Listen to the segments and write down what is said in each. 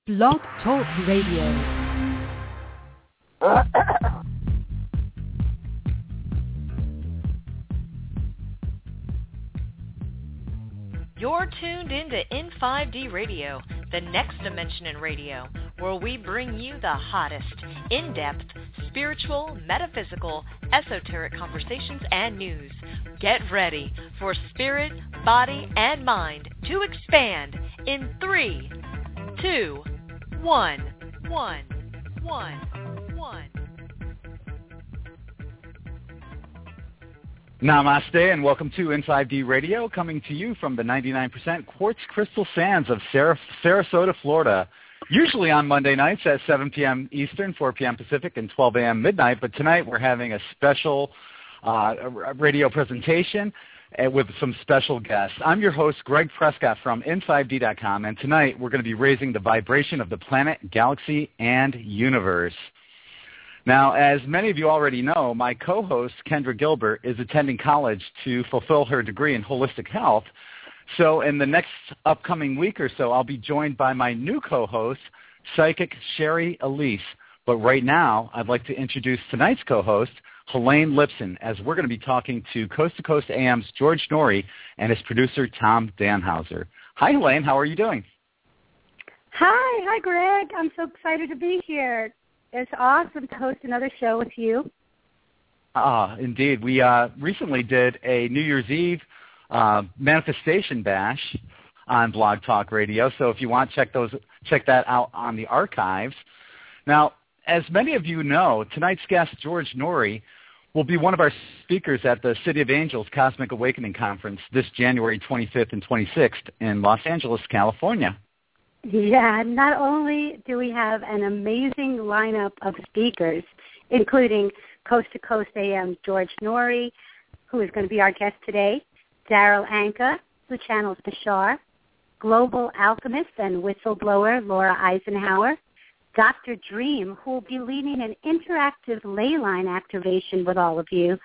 Blog Talk Radio. You're tuned into N5D Radio, the next dimension in radio, where we bring you the hottest, in-depth, spiritual, metaphysical, esoteric conversations and news. Get ready for spirit, body, and mind to expand in 3, 2, 1. Namaste and welcome to N5D Radio, coming to you from the 99% Quartz Crystal Sands of Sarasota, Florida. Usually on Monday nights at 7 p.m. Eastern, 4 p.m. Pacific, and 12 a.m. midnight. But tonight we're having a special radio presentation with some special guests. I'm your host, Greg Prescott from N5D.com, and tonight we're going to be raising the vibration of the planet, galaxy, and universe. Now, as many of you already know, my co-host, Kendra Gilbert, is attending college to fulfill her degree in holistic health. So in the next upcoming week or so, I'll be joined by my new co-host, Psychic Sherry Elise. But right now, I'd like to introduce tonight's co-host, Helene Lipson, as we're going to be talking to Coast to Coast AM's George Noory and his producer, Tom Danhauser. Hi, Helene. How are you doing? Hi, Greg. I'm so excited to be here. It's awesome to host another show with you. Indeed. We recently did a New Year's Eve manifestation bash on Blog Talk Radio. So if you want, check that out on the archives. Now, as many of you know, tonight's guest, George Noory, will be one of our speakers at the City of Angels Cosmic Awakening Conference this January 25th and 26th in Los Angeles, California. Yeah, not only do we have an amazing lineup of speakers, including Coast to Coast AM's George Noory, who is going to be our guest today, Daryl Anka, who channels Bashar, global alchemist and whistleblower Laura Eisenhower, Dr. Dream, who will be leading an interactive ley line activation with all of you,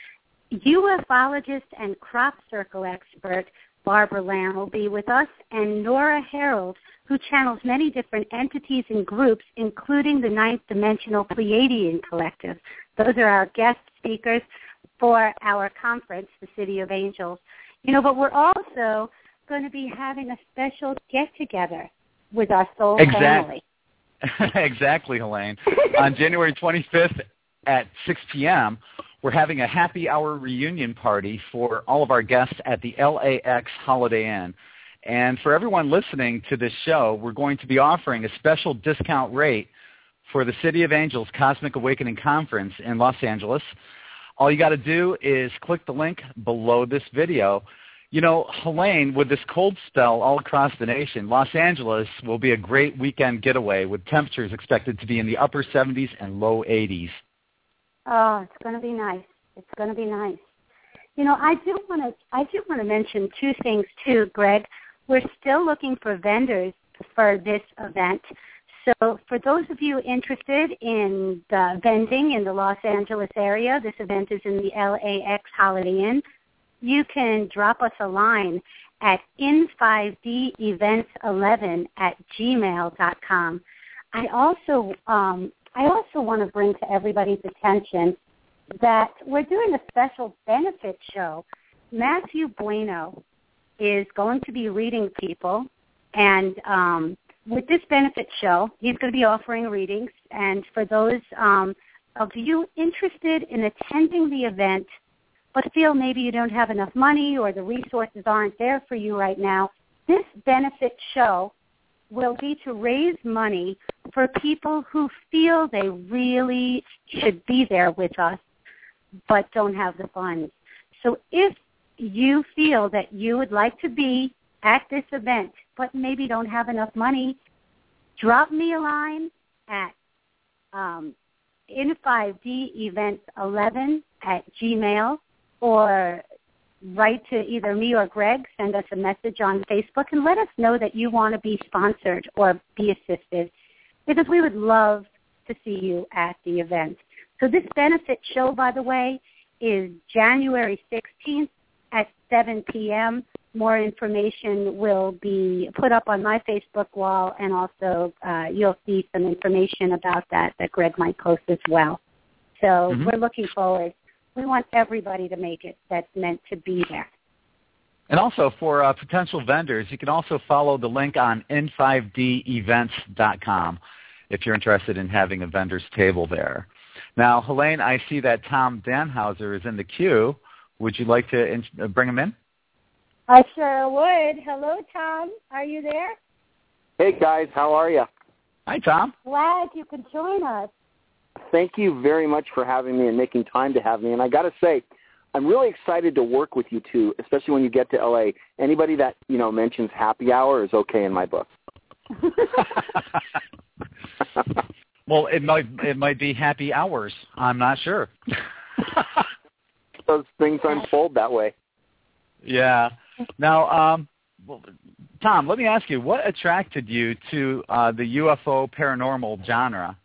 ufologist and crop circle expert Barbara Lamb will be with us, and Nora Harold, who channels many different entities and groups, including the Ninth Dimensional Pleiadian Collective. Those are our guest speakers for our conference, the City of Angels. But we're also going to be having a special get-together with our soul family. Exactly, Helene. On January 25th at 6 p.m., we're having a happy hour reunion party for all of our guests at the LAX Holiday Inn. And for everyone listening to this show, we're going to be offering a special discount rate for the City of Angels Cosmic Awakening Conference in Los Angeles. All you got to do is click the link below this video. Helene, with this cold spell all across the nation, Los Angeles will be a great weekend getaway with temperatures expected to be in the upper 70s and low 80s. Oh, it's going to be nice. It's going to be nice. I do want to mention two things too, Greg. We're still looking for vendors for this event. So for those of you interested in the vending in the Los Angeles area, this event is in the LAX Holiday Inn. You can drop us a line at n5devents11@gmail.com. I also want to bring to everybody's attention that we're doing a special benefit show. Matthew Bueno is going to be reading people, and with this benefit show, he's going to be offering readings. And for those of you interested in attending the event but feel maybe you don't have enough money or the resources aren't there for you right now, this benefit show will be to raise money for people who feel they really should be there with us but don't have the funds. So if you feel that you would like to be at this event but maybe don't have enough money, drop me a line at n5devents11@gmail, or write to either me or Greg, send us a message on Facebook, and let us know that you want to be sponsored or be assisted, because we would love to see you at the event. So this benefit show, by the way, is January 16th at 7 p.m. More information will be put up on my Facebook wall, and also you'll see some information about that Greg might post as well. So we're looking forward. We want everybody to make it that's meant to be there. And also for potential vendors, you can also follow the link on n5devents.com if you're interested in having a vendor's table there. Now, Helene, I see that Tom Danhauser is in the queue. Would you like to bring him in? I sure would. Hello, Tom. Are you there? Hey, guys. How are you? Hi, Tom. Glad you could join us. Thank you very much for having me and making time to have me. And I got to say, I'm really excited to work with you two, especially when you get to L.A. Anybody that, mentions happy hour is okay in my book. Well, it might be happy hours. I'm not sure. Those things unfold that way. Yeah. Now, Tom, let me ask you, what attracted you to the UFO paranormal genre?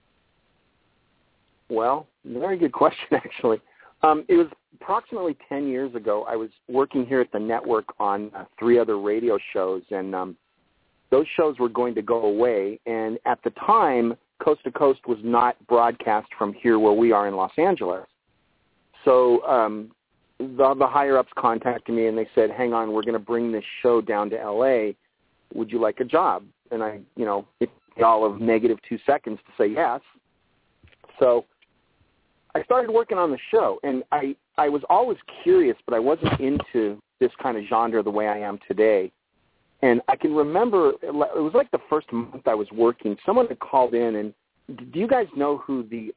Well, very good question, actually. It was approximately 10 years ago. I was working here at the network on 3 other radio shows, and those shows were going to go away. And at the time, Coast to Coast was not broadcast from here where we are in Los Angeles. So the higher-ups contacted me, and they said, hang on, we're going to bring this show down to L.A. Would you like a job? And I, it took all of -2 seconds to say yes. So I started working on the show, and I was always curious, but I wasn't into this kind of genre the way I am today. And I can remember, it was like the first month I was working, someone had called in, and do you guys know who the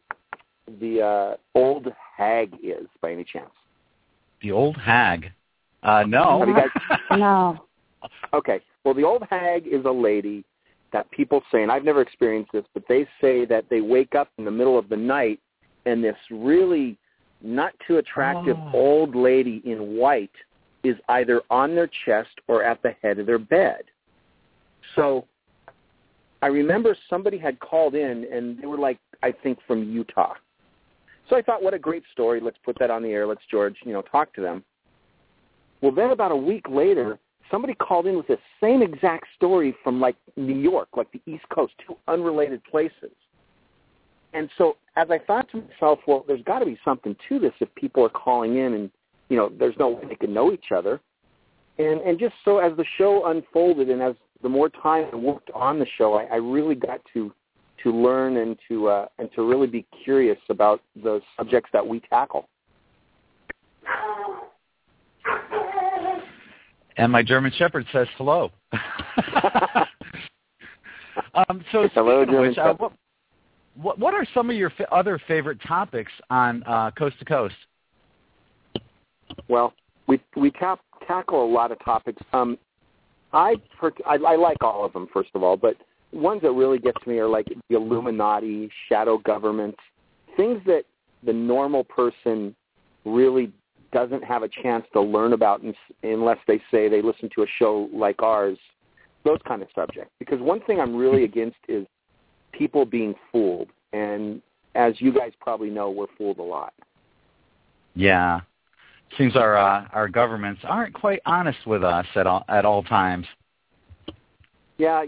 old hag is by any chance? The old hag? No. Have you guys? No. Okay. Well, the old hag is a lady that people say, and I've never experienced this, but they say that they wake up in the middle of the night and this really not too attractive old lady in white is either on their chest or at the head of their bed. So I remember somebody had called in, and they were like, I think from Utah. So I thought, what a great story. Let's put that on the air. Let's, George, talk to them. Well, then about a week later, somebody called in with the same exact story from, like, New York, like the East Coast, 2 unrelated places. And so as I thought to myself, well, there's got to be something to this if people are calling in and, there's no way they can know each other. And just so as the show unfolded and as the more time I worked on the show, I really got to learn and to really be curious about the subjects that we tackle. And my German Shepherd says hello. So hello, German which, Shepherd. What are some of your other favorite topics on Coast to Coast? Well, we tackle a lot of topics. I like all of them, first of all, but ones that really get to me are like the Illuminati, shadow government, things that the normal person really doesn't have a chance to learn about unless they say they listen to a show like ours, those kind of subjects. Because one thing I'm really against is people being fooled. And as you guys probably know, we're fooled a lot. Yeah. Seems our governments aren't quite honest with us at all times. Yeah,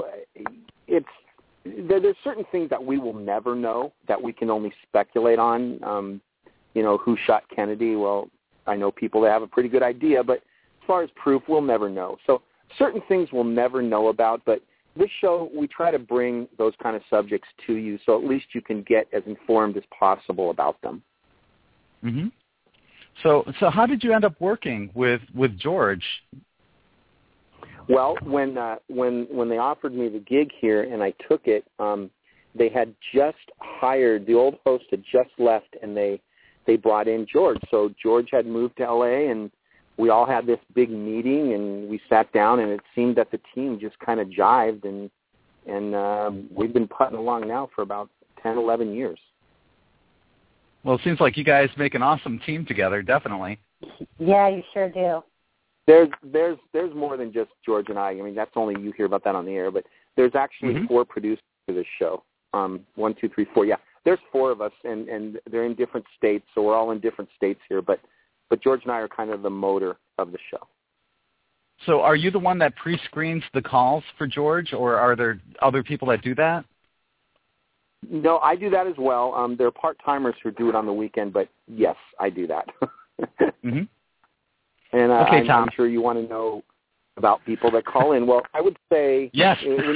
there's certain things that we will never know, that we can only speculate on. Who shot Kennedy? Well, I know people that have a pretty good idea, but as far as proof, we'll never know. So certain things we'll never know about, but this show, we try to bring those kind of subjects to you so at least you can get as informed as possible about them. Mm-hmm. So how did you end up working with George? Well, when they offered me the gig here and I took it, they had just hired, the old host had just left, and they brought in George. So George had moved to L.A., and we all had this big meeting, and we sat down, and it seemed that the team just kind of jived, and we've been putting along now for about 10, 11 years. Well, it seems like you guys make an awesome team together, definitely. Yeah, you sure do. There's more than just George and I. I mean, that's only you hear about that on the air, but there's actually 4 producers for this show. 1, 2, 3, 4. Yeah, there's 4 of us, and they're in different states, so we're all in different states here. But but George and I are kind of the motor of the show. So are you the one that pre-screens the calls for George, or are there other people that do that? No, I do that as well. There are part-timers who do it on the weekend, but yes, I do that. Mm-hmm. And okay, Tom. I'm sure you want to know about people that call in. Well, I would say yes.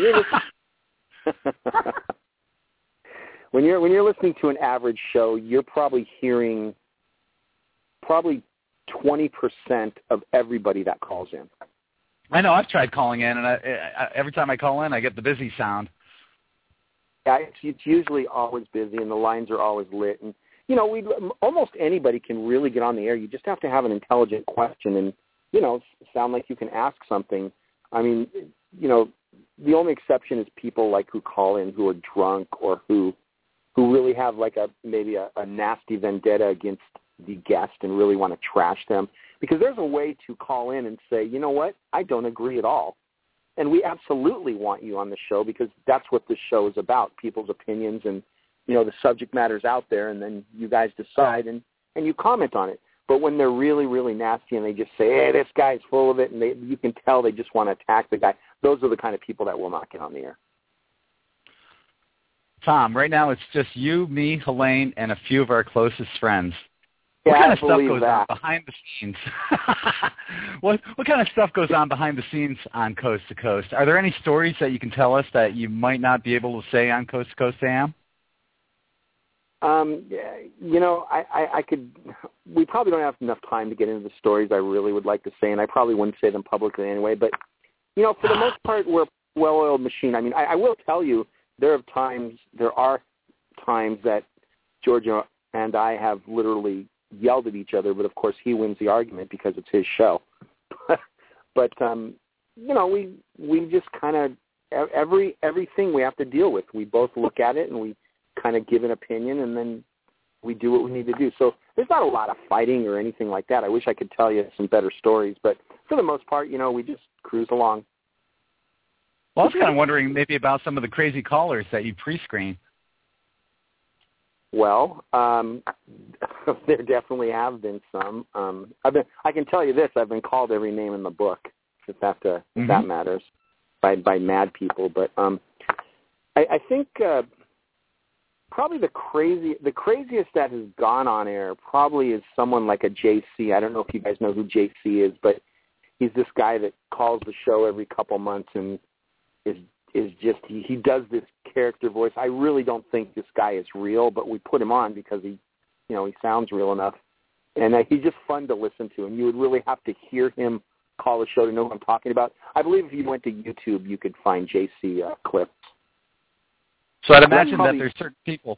When you're listening to an average show, you're probably hearing 20% of everybody that calls in. I know. I've tried calling in, and every time I call in, I get the busy sound. Yeah, it's usually always busy, and the lines are always lit. And almost anybody can really get on the air. You just have to have an intelligent question, and sound like you can ask something. I mean, the only exception is people like who call in who are drunk or who really have like maybe a nasty vendetta against the guest and really want to trash them. Because there's a way to call in and say, you know what, I don't agree at all. And we absolutely want you on the show because that's what this show is about, people's opinions and, the subject matter's out there, and then you guys decide and you comment on it. But when they're really, really nasty and they just say, hey, this guy's full of it, and you can tell they just want to attack the guy, those are the kind of people that will not get on the air. Tom, right now it's just you, me, Helene, and a few of our closest friends. Yeah, what kind of stuff goes that. on behind the scenes? What kind of stuff goes on behind the scenes on Coast to Coast? Are there any stories that you can tell us that you might not be able to say on Coast to Coast AM? I could. We probably don't have enough time to get into the stories I really would like to say, and I probably wouldn't say them publicly anyway. But for the most part, we're a well-oiled machine. I mean, I will tell you, there are times that Georgia and I have literally yelled at each other, but of course he wins the argument because it's his show. But we just kind of everything we have to deal with. We both look at it and we kind of give an opinion, and then we do what we need to do. So there's not a lot of fighting or anything like that. I wish I could tell you some better stories, but for the most part, we just cruise along. Well, I was kind of wondering maybe about some of the crazy callers that you pre-screen. Well, there definitely have been some. I can tell you this: I've been called every name in the book, if that matters, by mad people. But I think probably the craziest that has gone on air probably is someone like a JC. I don't know if you guys know who JC is, but he's this guy that calls the show every couple months and is just he does this character voice. I really don't think this guy is real, but we put him on because he sounds real enough, and he's just fun to listen to. And you would really have to hear him call the show to know what I'm talking about. I believe if you went to YouTube, you could find JC clips. So I'd imagine that there's certain people.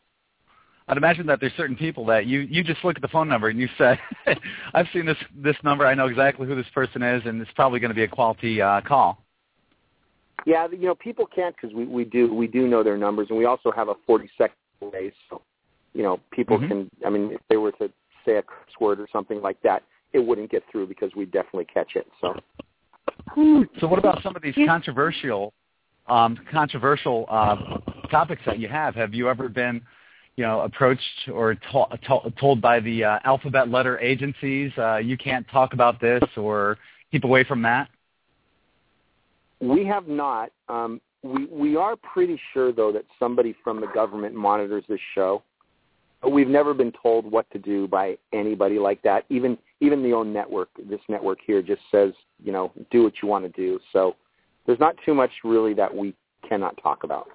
that you just look at the phone number and you say, I've seen this number. I know exactly who this person is, and it's probably going to be a quality call. Yeah, people can't because we do know their numbers, and we also have a 40-second delay. So, people can. I mean, if they were to say a curse word or something like that, it wouldn't get through because we definitely catch it. So what about some of these controversial topics that you have? Have you ever been, approached or told by the alphabet letter agencies, you can't talk about this or keep away from that? We have not. We are pretty sure, though, that somebody from the government monitors this show. But we've never been told what to do by anybody like that. Even the own network, this network here, just says, do what you want to do. So there's not too much really that we cannot talk about.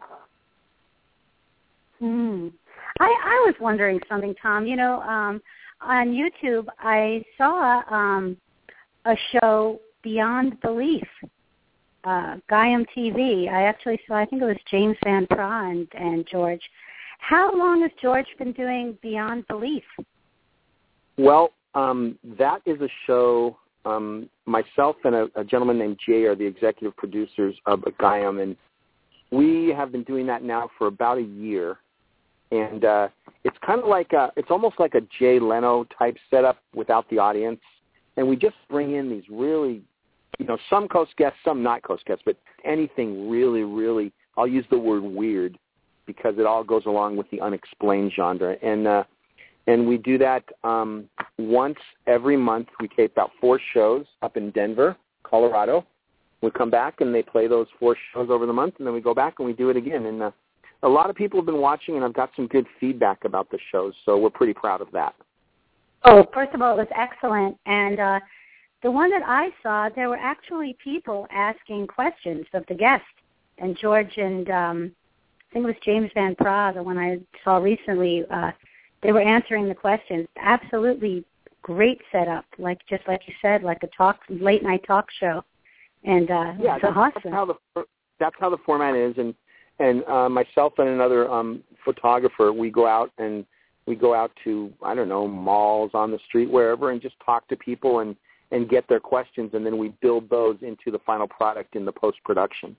I was wondering something, Tom. On YouTube, I saw a show, Beyond Belief, Gaiam TV. I actually saw, I think it was James Van Praagh and George. How long has George been doing Beyond Belief? Well, that is a show, myself and a gentleman named Jay are the executive producers of Gaiam, and we have been doing that now for about a year. And it's kind of like it's almost like a Jay Leno type setup without the audience. And we just bring in these really, some Coast guests, some not Coast guests, but anything really, really, I'll use the word weird because it all goes along with the unexplained genre. And And we do that once every month. We tape about 4 shows up in Denver, Colorado. We come back and they play those 4 shows over the month, and then we go back and we do it again. And a lot of people have been watching, and I've got some good feedback about the shows, so we're pretty proud of that. Oh, first of all, it was excellent. And the one that I saw, there were actually people asking questions of the guest. And George and I think it was James Van Praagh, the one I saw recently, they were answering the questions. Absolutely great setup, just like you said, like a late night talk show. And yeah, awesome. That's how the format is. And myself and another photographer, we go out to, I don't know, malls, on the street, wherever, and just talk to people and get their questions, and then we build those into the final product in the post-production.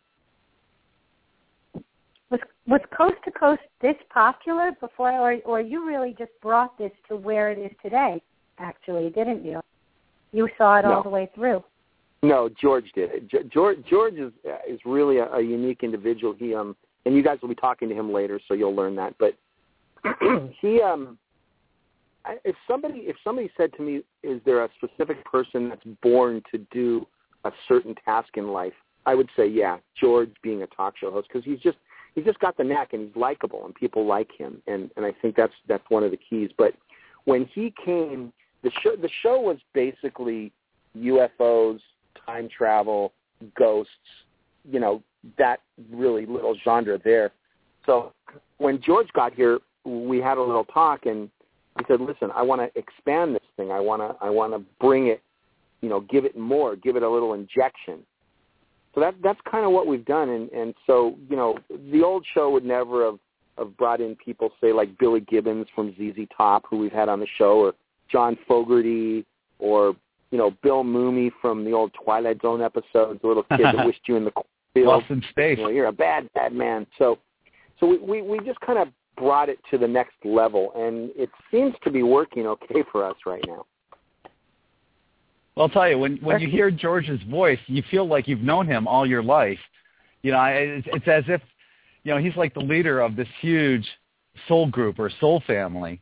Was Coast to Coast this popular before, or you really just brought this to where it is today, actually, didn't you? You saw it all the way through. No, George did it. George is really a unique individual. He and you guys will be talking to him later, so you'll learn that. But he if somebody said to me, is there a specific person that's born to do a certain task in life, I would say, yeah, George being a talk show host, because he's just got the knack, and he's likable, and people like him, and I think that's one of the keys. But when he came, the show was basically UFOs, time travel, ghosts, that really little genre there. So when George got here, we had a little talk, and he said, listen, I want to expand this thing. I want to bring it, give it more, give it a little injection. So that's kind of what we've done. And so, the old show would never have brought in people, say, like Billy Gibbons from ZZ Top, who we've had on the show, or John Fogerty, or, Bill Mooney from the old Twilight Zone episodes, the little kid that wished you in the field. Lost in space. You're a bad, bad man. So we just kind of brought it to the next level, and it seems to be working okay for us right now. Well, I'll tell you, when you hear George's voice, you feel like you've known him all your life. It's as if, he's like the leader of this huge soul group or soul family.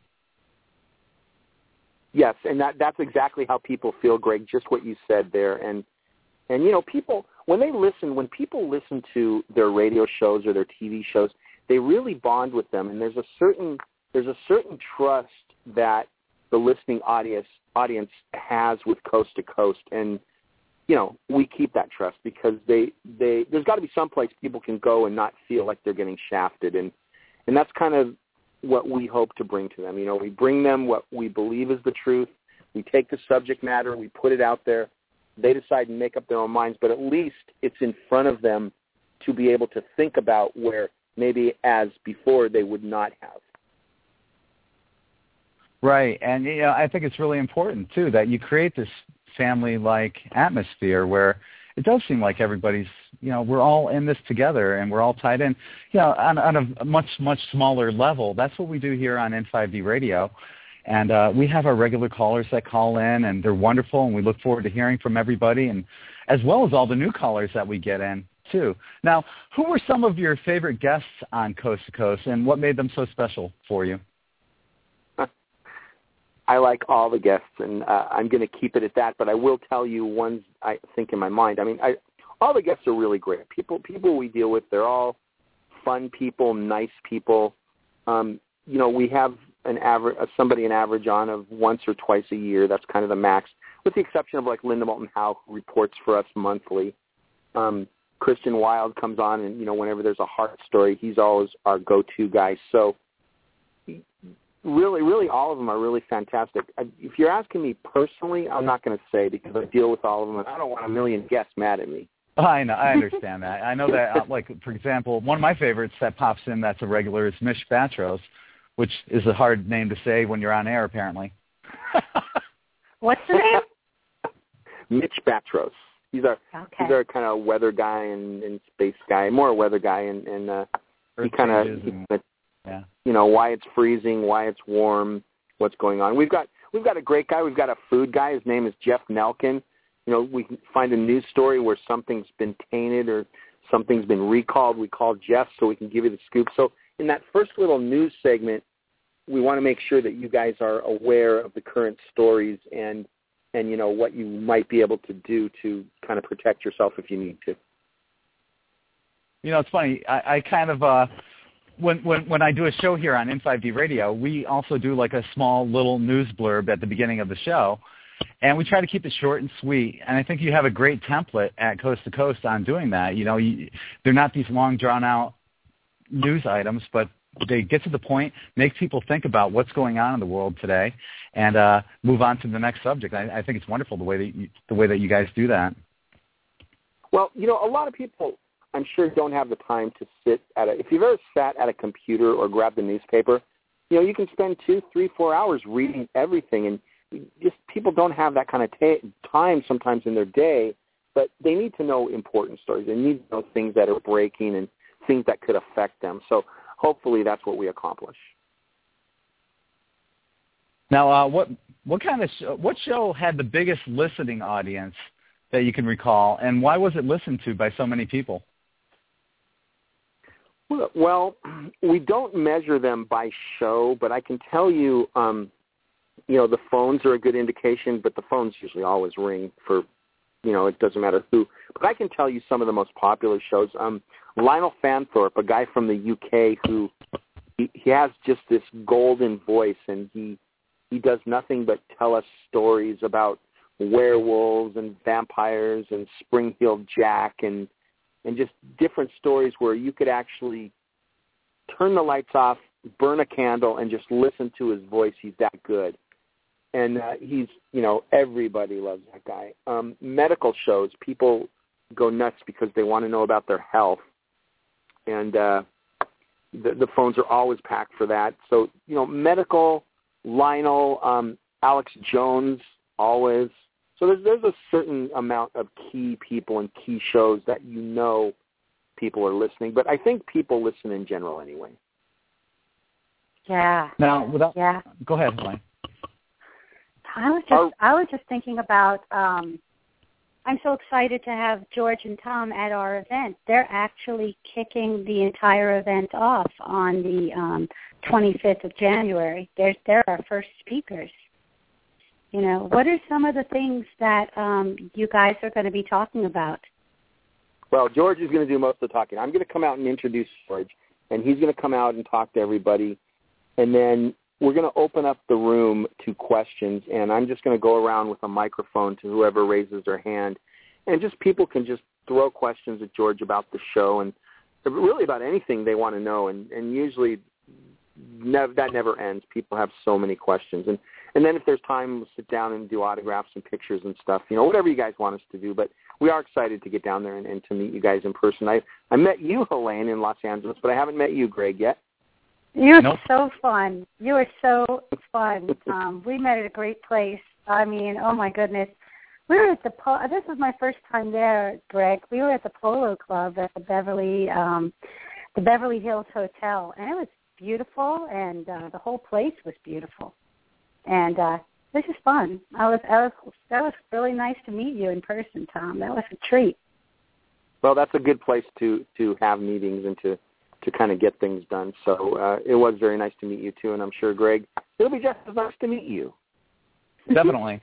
Yes, and that's exactly how people feel, Greg, just what you said there. And people, when people listen to their radio shows or their TV shows, they really bond with them, and there's a certain trust that the listening audience has with Coast to Coast, and we keep that trust, because there's got to be some place people can go and not feel like they're getting shafted, and that's kind of what we hope to bring to them. We bring them what we believe is the truth. We take the subject matter, we put it out there. They decide and make up their own minds, but at least it's in front of them to be able to think about where maybe as before they would not have. Right, and I think it's really important, too, that you create this family-like atmosphere where it does seem like everybody's, we're all in this together, and we're all tied in, on a much, much smaller level. That's what we do here on N5D Radio, and we have our regular callers that call in, and they're wonderful, and we look forward to hearing from everybody, and as well as all the new callers that we get in, too. Now, who were some of your favorite guests on Coast to Coast, and what made them so special for you? I like all the guests, and I'm going to keep it at that, but I will tell you ones I think in my mind. All the guests are really great. People we deal with, they're all fun people, nice people. We have an average on of once or twice a year. That's kind of the max, with the exception of like Linda Moulton Howe, who reports for us monthly. Christian Wilde comes on, and whenever there's a heart story, he's always our go-to guy. So really, all of them are really fantastic. If you're asking me personally, I'm not going to say, because I deal with all of them, and I don't want a million guests mad at me. I know. I understand that. I know that, for example, one of my favorites that pops in that's a regular is Mitch Batros, which is a hard name to say when you're on air, apparently. What's the name? Mitch Batros. He's our kind of weather guy and space guy, more a weather guy, and he kind of, why it's freezing, why it's warm, what's going on. We've got a great guy. We've got a food guy. His name is Jeff Nelkin. We can find a news story where something's been tainted or something's been recalled. We call Jeff so we can give you the scoop. So in that first little news segment, want to make sure that you guys are aware of the current stories and what you might be able to do to kind of protect yourself if you need to. It's funny. I kind of when I do a show here on N5D Radio, we also do like a small little news blurb at the beginning of the show, and we try to keep it short and sweet. And I think you have a great template at Coast to Coast on doing that. They're not these long, drawn-out news items, but they get to the point, make people think about what's going on in the world today, and move on to the next subject. I think it's wonderful the way that you guys do that. Well, a lot of people, I'm sure, don't have the time to sit if you've ever sat at a computer or grabbed the newspaper, you can spend 2, 3, 4 hours reading everything, and just people don't have that kind of time sometimes in their day, but they need to know important stories. They need to know things that are breaking and things that could affect them. So hopefully that's what we accomplish. Now, what show had the biggest listening audience that you can recall, and why was it listened to by so many people? Well, we don't measure them by show, but I can tell you, the phones are a good indication, but the phones usually always ring for, it doesn't matter who. But I can tell you some of the most popular shows. Lionel Fanthorpe, a guy from the UK who he has just this golden voice, and he does nothing but tell us stories about werewolves and vampires and Spring-Heeled Jack and just different stories where you could actually turn the lights off, burn a candle, and just listen to his voice. He's that good. And he's, everybody loves that guy. Medical shows, people go nuts because they want to know about their health. And the phones are always packed for that. So, medical, Lionel, Alex Jones, always. So there's a certain amount of key people and key shows that people are listening. But I think people listen in general anyway. Yeah. Now, go ahead, Elaine. I was just thinking about. I'm so excited to have George and Tom at our event. They're actually kicking the entire event off on the 25th of January. They're our first speakers. What are some of the things that you guys are going to be talking about? Well, George is going to do most of the talking. I'm going to come out and introduce George, and he's going to come out and talk to everybody, and then we're going to open up the room to questions, and I'm just going to go around with a microphone to whoever raises their hand, and just people can just throw questions at George about the show and really about anything they want to know, and usually that never ends. People have so many questions, and then if there's time, we'll sit down and do autographs and pictures and stuff, whatever you guys want us to do. But we are excited to get down there and to meet you guys in person. I met you, Helene, in Los Angeles, but I haven't met you, Greg, yet. You're so fun. You are so fun. We met at a great place. I mean, oh my goodness. We were at this was my first time there, Greg. We were at the Polo Club at the Beverly Hills Hotel, and it was beautiful, and the whole place was beautiful. And this is fun. That was really nice to meet you in person, Tom. That was a treat. Well, that's a good place to have meetings and to kind of get things done. So it was very nice to meet you, too, and I'm sure, Greg, it'll be just as nice to meet you. Definitely.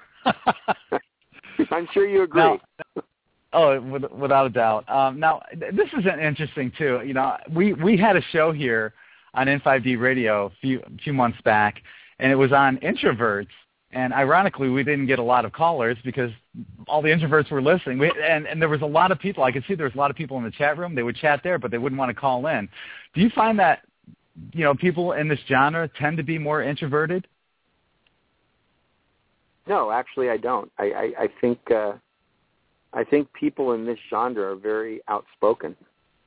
I'm sure you agree. Without a doubt. Now, this is interesting, too. We had a show here on N5D Radio a few months back, and it was on introverts. And ironically, we didn't get a lot of callers because all the introverts were listening. And there was a lot of people. I could see there was a lot of people in the chat room. They would chat there, but they wouldn't want to call in. Do you find that, people in this genre tend to be more introverted? No, actually, I don't. I think people in this genre are very outspoken.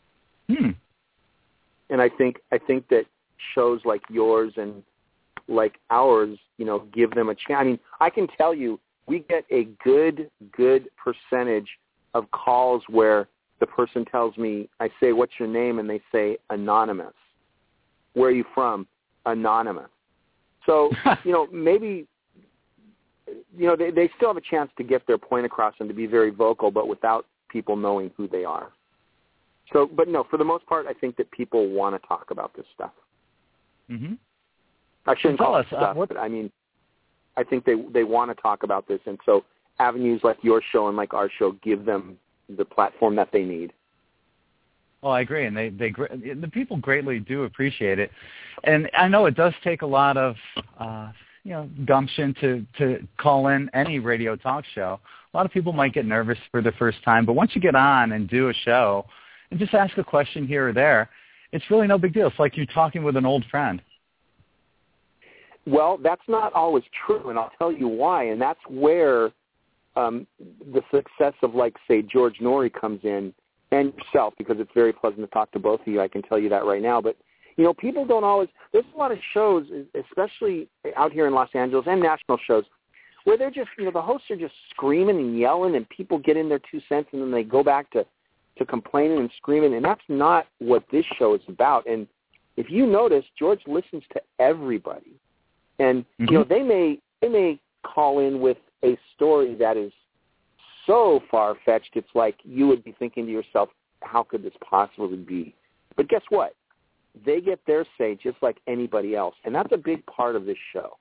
And I think that shows like yours and like ours, give them a chance. I mean, I can tell you, we get a good percentage of calls where the person tells me, I say, what's your name? And they say, anonymous. Where are you from? Anonymous. So, maybe, they still have a chance to get their point across and to be very vocal, but without people knowing who they are. So, but no, for the most part, I think that people want to talk about this stuff. Mm-hmm. I shouldn't call it stuff, but I mean, I think they want to talk about this, and so avenues like your show and like our show give them the platform that they need. Well, I agree, and the people greatly do appreciate it. And I know it does take a lot of gumption to call in any radio talk show. A lot of people might get nervous for the first time, but once you get on and do a show and just ask a question here or there, it's really no big deal. It's like you're talking with an old friend. Well, that's not always true, and I'll tell you why. And that's where the success of, like, say, George Noory comes in, and yourself, because it's very pleasant to talk to both of you. I can tell you that right now. But, people don't always – there's a lot of shows, especially out here in Los Angeles and national shows, where they're just – the hosts are just screaming and yelling, and people get in their 2 cents, and then they go back to complaining and screaming. And that's not what this show is about. And if you notice, George listens to everybody. And, they may call in with a story that is so far-fetched, it's like you would be thinking to yourself, how could this possibly be? But guess what? They get their say just like anybody else, and that's a big part of this show.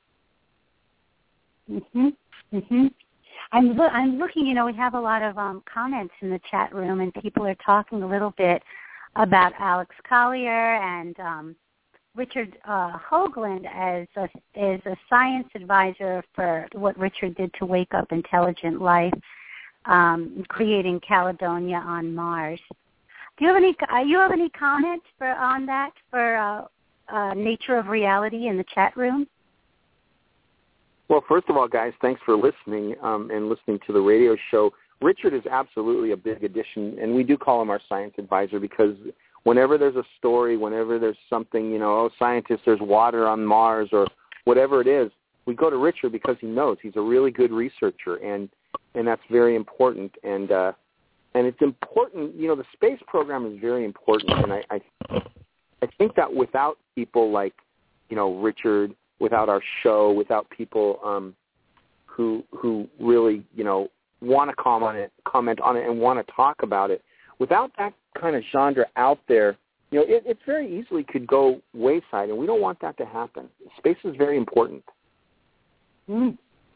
I'm looking, we have a lot of comments in the chat room, and people are talking a little bit about Alex Collier and Richard Hoagland as a science advisor for what Richard did to wake up intelligent life, creating Caledonia on Mars. Do you have any comments on that for Nature of Reality in the chat room? Well, first of all, guys, thanks for listening and listening to the radio show. Richard is absolutely a big addition, and we do call him our science advisor because whenever there's a story, whenever there's something, scientists, there's water on Mars or whatever it is, we go to Richard because he knows. He's a really good researcher, and that's very important. And it's important, the space program is very important, and I think that without people like, Richard, without our show, without people who really, want to comment on it and want to talk about it, without that kind of genre out there, it very easily could go wayside, and we don't want that to happen. Space is very important. There's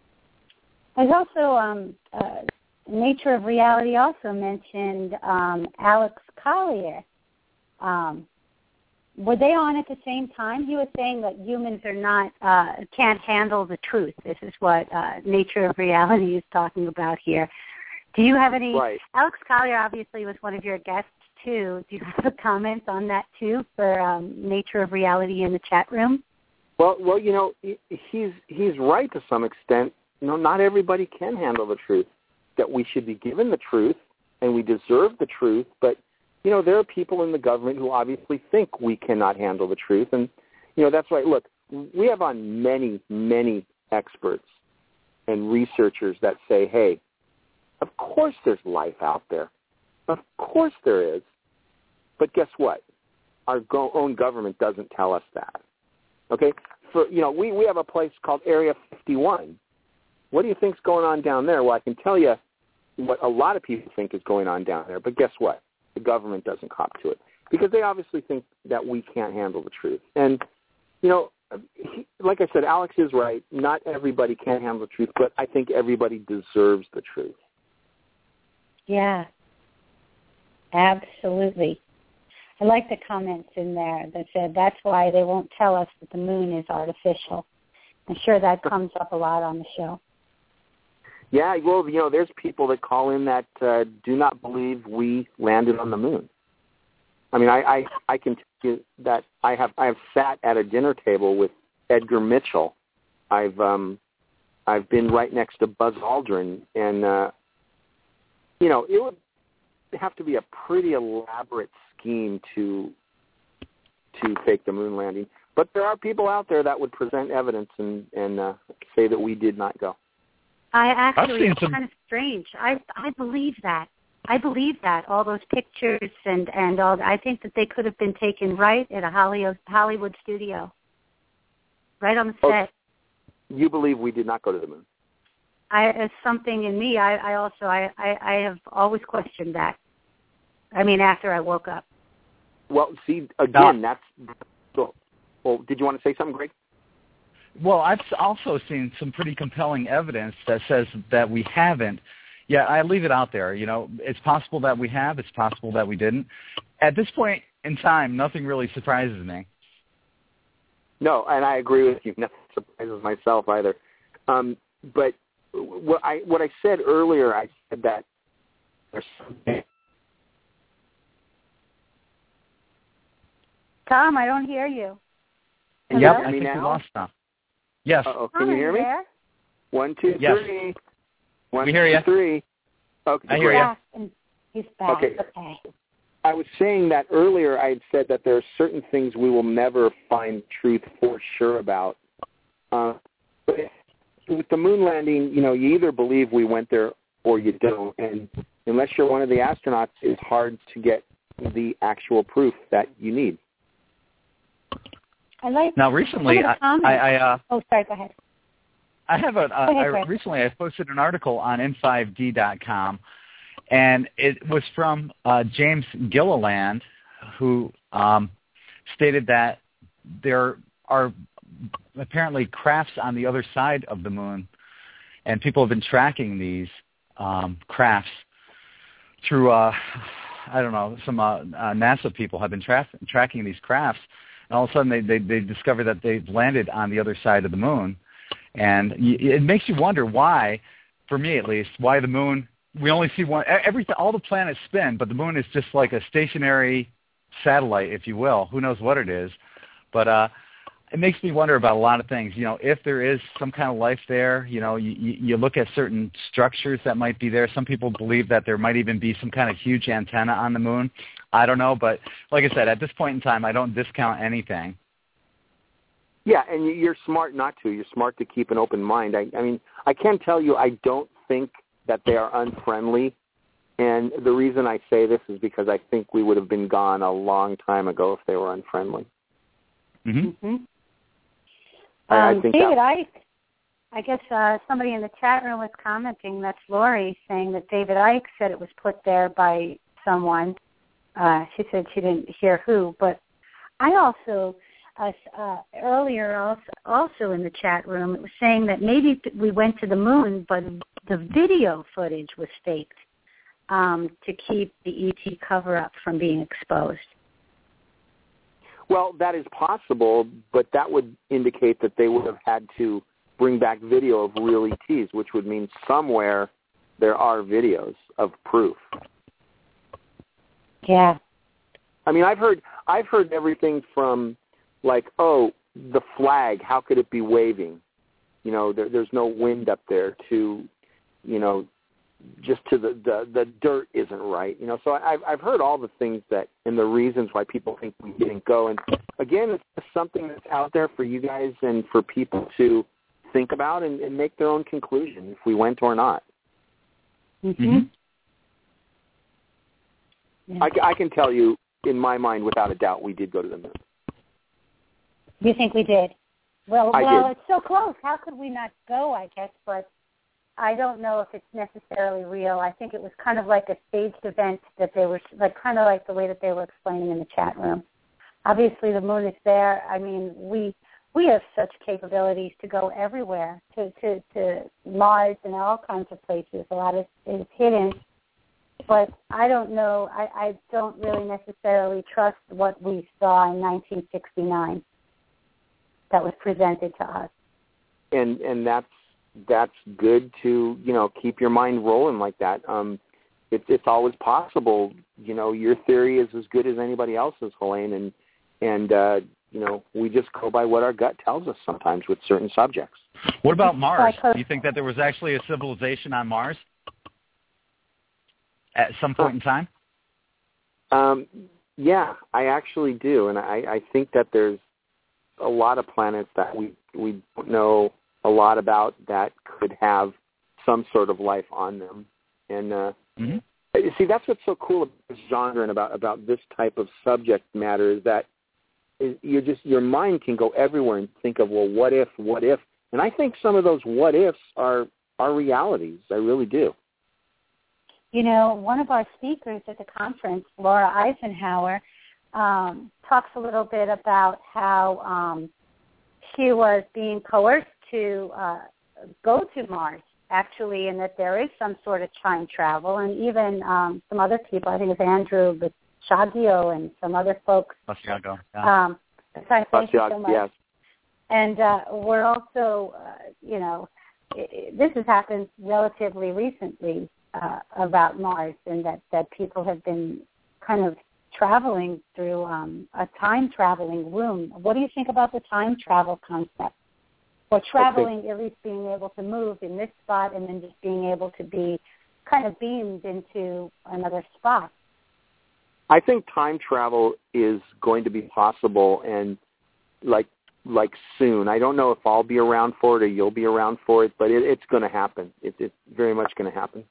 also Nature of Reality also mentioned Alex Collier. Were they on at the same time? He was saying that humans are not can't handle the truth. This is what Nature of Reality is talking about here. Do you have any? Right. Alex Collier obviously was one of your guests too. Do you have a comment on that too for Nature of Reality in the chat room? Well, he's right to some extent. Not everybody can handle the truth. That we should be given the truth, and we deserve the truth. But there are people in the government who obviously think we cannot handle the truth, and that's right. Look, we have on many, many experts and researchers that say, hey, of course there's life out there. Of course there is. But guess what? Our own government doesn't tell us that. Okay? We have a place called Area 51. What do you think's going on down there? Well, I can tell you what a lot of people think is going on down there. But guess what? The government doesn't cop to it because they obviously think that we can't handle the truth. And, like I said, Alex is right. Not everybody can handle the truth, but I think everybody deserves the truth. Yeah, absolutely. I like the comments in there that said that's why they won't tell us that the moon is artificial. I'm sure that comes up a lot on the show. Yeah, well, there's people that call in that do not believe we landed on the moon. I mean, I can tell you that I have sat at a dinner table with Edgar Mitchell. I've been right next to Buzz Aldrin, and it would have to be a pretty elaborate scheme to fake the moon landing. But there are people out there that would present evidence and say that we did not go. It's kind of strange. I believe that. I believe that, all those pictures and all that. I think that they could have been taken right at a Hollywood studio, right on the set. You believe we did not go to the moon? It's something in me. I have always questioned that. I mean, after I woke up. Well, see, again, that's... Well, did you want to say something, Greg? Well, I've also seen some pretty compelling evidence that says that we haven't. Yeah, I leave it out there. It's possible that we have. It's possible that we didn't. At this point in time, nothing really surprises me. No, and I agree with you. Nothing surprises myself either. But what I said earlier, I said that there's something. Tom, I don't hear you. Hello? Yep, I think we lost Tom. Yes. Can you hear me? There? 1, 2, 3. Yes. 1, we hear 2, you. 3. Okay, I hear you. And he's back. Okay. Okay. I was saying that earlier. I had said that there are certain things we will never find truth for sure about. But with the moon landing, you either believe we went there or you don't. And unless you're one of the astronauts, it's hard to get the actual proof that you need. Now, recently, oh, sorry, go ahead. I have recently I posted an article on N5D.com, and it was from James Gilliland, who stated that there are apparently crafts on the other side of the moon, and people have been tracking these crafts through, some NASA people have been tracking these crafts, and all of a sudden they discover that they've landed on the other side of the moon. And it makes you wonder why, for me at least, why the moon, we only see one, all the planets spin, but the moon is just like a stationary satellite, if you will. Who knows what it is. But it makes me wonder about a lot of things. If there is some kind of life there, you look at certain structures that might be there. Some people believe that there might even be some kind of huge antenna on the moon. I don't know, but like I said, at this point in time, I don't discount anything. Yeah, and you're smart not to. You're smart to keep an open mind. I mean, I can tell you I don't think that they are unfriendly. And the reason I say this is because I think we would have been gone a long time ago if they were unfriendly. Mm-hmm. Mm-hmm. I think David Icke, I guess somebody in the chat room was commenting, that's Lori, saying that David Icke said it was put there by someone. She said she didn't hear who, but I also... earlier also in the chat room, it was saying that maybe we went to the moon, but the video footage was faked to keep the ET cover-up from being exposed. Well, that is possible, but that would indicate that they would have had to bring back video of real ETs, which would mean somewhere there are videos of proof. Yeah. I mean, I've heard everything from like, oh, the flag, how could it be waving? There's no wind up there, to, just to the dirt isn't right. So I've heard all the things that, and the reasons why people think we didn't go. And again, it's just something that's out there for you guys and for people to think about and make their own conclusion if we went or not. Mm-hmm. Yeah. I can tell you, in my mind, without a doubt, we did go to the moon. You think we did? Well, I did. It's so close. How could we not go, I guess, but I don't know if it's necessarily real. I think it was kind of like a staged event that they were, kind of like the way that they were explaining in the chat room. Obviously, the moon is there. I mean, we have such capabilities to go everywhere, to Mars and all kinds of places. A lot is hidden. But I don't know. I don't really necessarily trust what we saw in 1969. That was presented to us. And that's good to, keep your mind rolling like that. It's always possible. Your theory is as good as anybody else's, Helene, and we just go by what our gut tells us sometimes with certain subjects. What about Mars? Do you think that there was actually a civilization on Mars at some point in time? Yeah, I actually do, and I think that there's a lot of planets that we don't know a lot about that could have some sort of life on them. And see, that's what's so cool about this genre and about this type of subject matter is that your mind can go everywhere and think of, well, what if? And I think some of those what ifs are realities. I really do. One of our speakers at the conference, Laura Eisenhower, talks a little bit about how she was being coerced to go to Mars, actually, and that there is some sort of time travel, and even some other people, I think it's Andrew Basiago and some other folks. Basiago, yeah. So I thank you so much. Yes. And we're also, this has happened relatively recently about Mars, and that people have been kind of traveling through a time-traveling room. What do you think about the time travel concept? Or traveling, at least being able to move in this spot and then just being able to be kind of beamed into another spot? I think time travel is going to be possible, and like soon. I don't know if I'll be around for it or you'll be around for it, but it's going to happen. It's very much going to happen.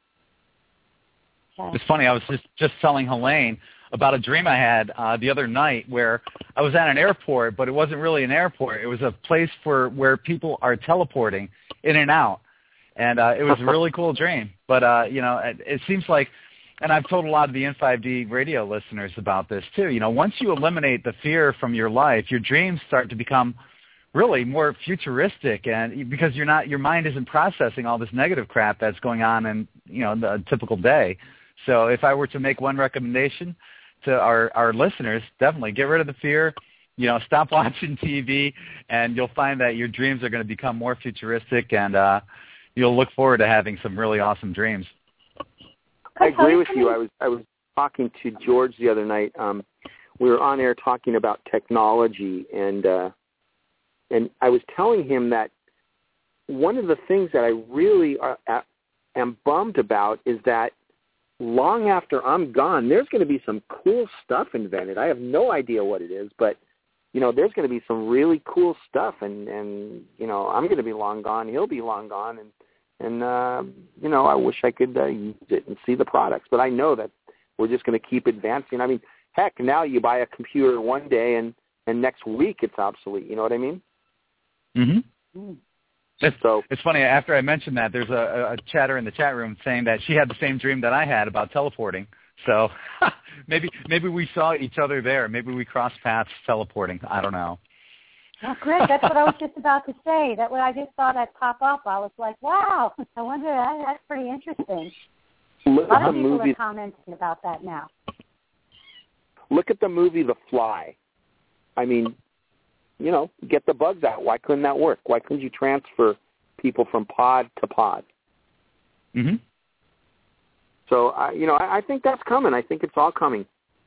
Okay. It's funny. I was just telling Helene about a dream I had the other night where I was at an airport, but it wasn't really an airport. It was a place where people are teleporting in and out, and it was a really cool dream. But it seems like, and I've told a lot of the N5D radio listeners about this too. Once you eliminate the fear from your life, your dreams start to become really more futuristic, and because your mind isn't processing all this negative crap that's going on in the typical day. So if I were to make one recommendation to our listeners, definitely get rid of the fear, stop watching TV, and you'll find that your dreams are going to become more futuristic, and you'll look forward to having some really awesome dreams. I agree with you. I was talking to George the other night. We were on air talking about technology, and I was telling him that one of the things that I really am bummed about is that long after I'm gone, there's going to be some cool stuff invented. I have no idea what it is, but there's going to be some really cool stuff, and I'm going to be long gone. He'll be long gone, and I wish I could use it and see the products. But I know that we're just going to keep advancing. I mean, heck, now you buy a computer one day, and next week it's obsolete. You know what I mean? Mm-hmm. It's funny. After I mentioned that, there's a chatter in the chat room saying that she had the same dream that I had about teleporting. So maybe we saw each other there. Maybe we crossed paths teleporting. I don't know. Oh, great. That's what I was just about to say. That when I just saw that pop up, I was like, wow, I wonder, that's pretty interesting. A lot of people are commenting about that now. Look at the movie The Fly. I mean, get the bugs out. Why couldn't that work? Why couldn't you transfer people from pod to pod? Mm-hmm. So, I think that's coming. I think it's all coming.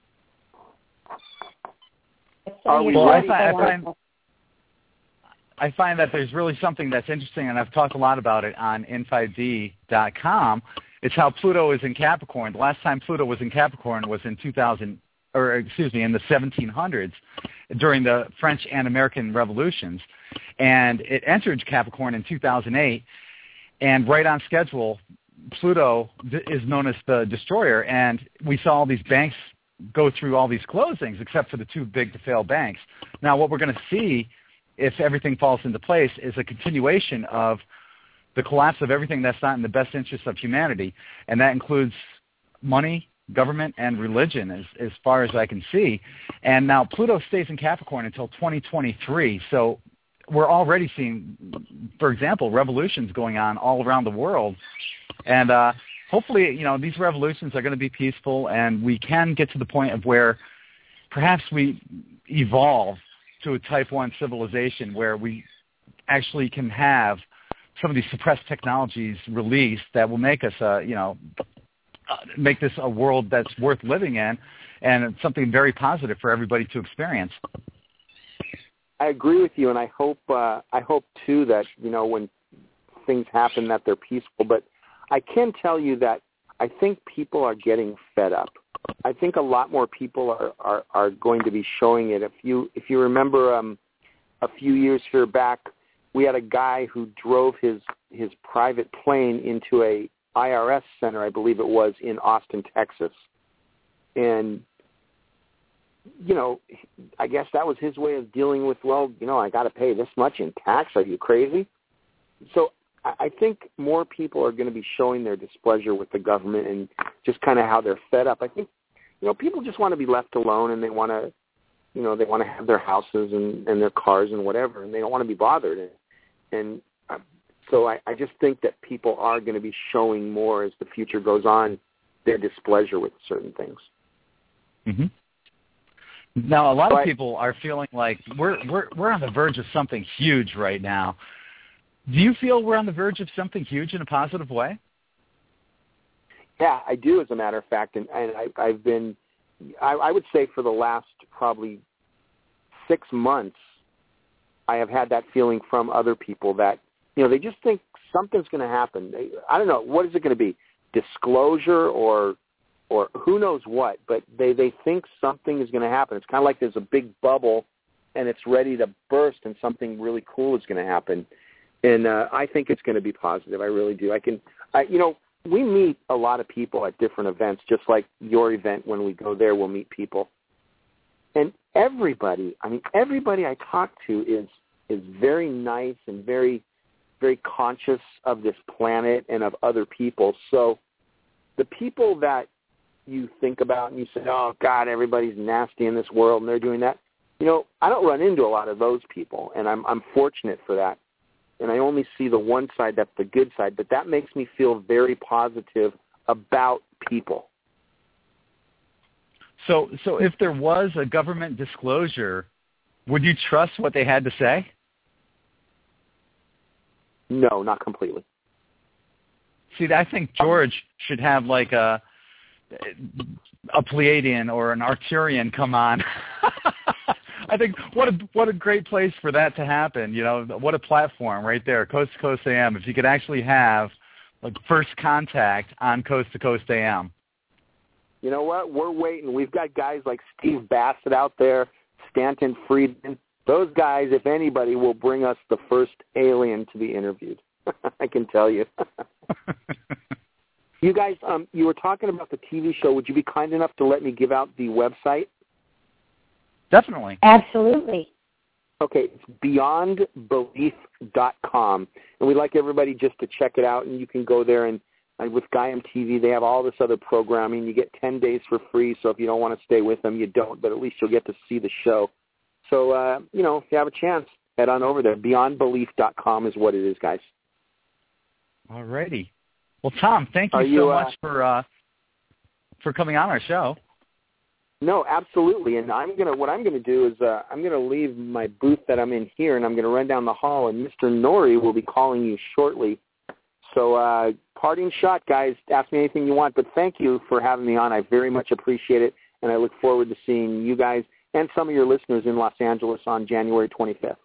I find that there's really something that's interesting, and I've talked a lot about it on N5D.com. It's how Pluto is in Capricorn. The last time Pluto was in Capricorn was in in the 1700s during the French and American revolutions. And it entered Capricorn in 2008, and right on schedule, Pluto is known as the destroyer, and we saw all these banks go through all these closings except for the two big-to-fail banks. Now, what we're going to see, if everything falls into place, is a continuation of the collapse of everything that's not in the best interest of humanity, and that includes money, government, and religion as far as I can see. And now Pluto stays in Capricorn until 2023, so we're already seeing, for example, revolutions going on all around the world. And hopefully, these revolutions are going to be peaceful, and we can get to the point of where perhaps we evolve to a type 1 civilization where we actually can have some of these suppressed technologies released that will make us, make this a world that's worth living in, and something very positive for everybody to experience. I agree with you, and I hope too that when things happen that they're peaceful. But I can tell you that I think people are getting fed up. I think a lot more people are going to be showing it. If you remember a few years here back, we had a guy who drove his private plane into a IRS center, I believe it was, in Austin, Texas. And, I guess that was his way of dealing with, I got to pay this much in tax. Are you crazy? So I think more people are going to be showing their displeasure with the government and just kind of how they're fed up. I think, people just want to be left alone, and they want to, they want to have their houses and their cars and whatever, and they don't want to be bothered. So I just think that people are going to be showing more as the future goes on their displeasure with certain things. Mm-hmm. Now, a lot of people are feeling like we're on the verge of something huge right now. Do you feel we're on the verge of something huge in a positive way? Yeah, I do, as a matter of fact. And I've been, I would say for the last probably 6 months, I have had that feeling from other people that, they just think something's going to happen. I don't know. What is it going to be? Disclosure or who knows what, but they think something is going to happen. It's kind of like there's a big bubble and it's ready to burst and something really cool is going to happen. And I think it's going to be positive. I really do. We meet a lot of people at different events, just like your event. When we go there, we'll meet people. And everybody I talk to is very nice and very, very conscious of this planet and of other people. So the people that you think about and you say, oh, God, everybody's nasty in this world and they're doing that, I don't run into a lot of those people, and I'm fortunate for that. And I only see the one side, that's the good side, but that makes me feel very positive about people. So if there was a government disclosure, would you trust what they had to say? No, not completely. See, I think George should have like a Pleiadian or an Arcturian come on. I think what a great place for that to happen. What a platform right there, Coast to Coast AM. If you could actually have like first contact on Coast to Coast AM. You know what? We're waiting. We've got guys like Steve Bassett out there, Stanton Friedman. Those guys, if anybody, will bring us the first alien to be interviewed. I can tell you. You guys, you were talking about the TV show. Would you be kind enough to let me give out the website? Definitely. Absolutely. Okay, it's beyondbelief.com. And we'd like everybody just to check it out, and you can go there and with Gaiam TV, they have all this other programming. You get 10 days for free, so if you don't want to stay with them, you don't, but at least you'll get to see the show. So, if you have a chance, head on over there. Beyondbelief.com is what it is, guys. All righty. Well, Tom, thank you so much for coming on our show. No, absolutely. And what I'm gonna do is I'm gonna leave my booth that I'm in here, and I'm gonna run down the hall, and Mr. Norrie will be calling you shortly. So, parting shot, guys. Ask me anything you want, but thank you for having me on. I very much appreciate it, and I look forward to seeing you guys and some of your listeners in Los Angeles on January 25th.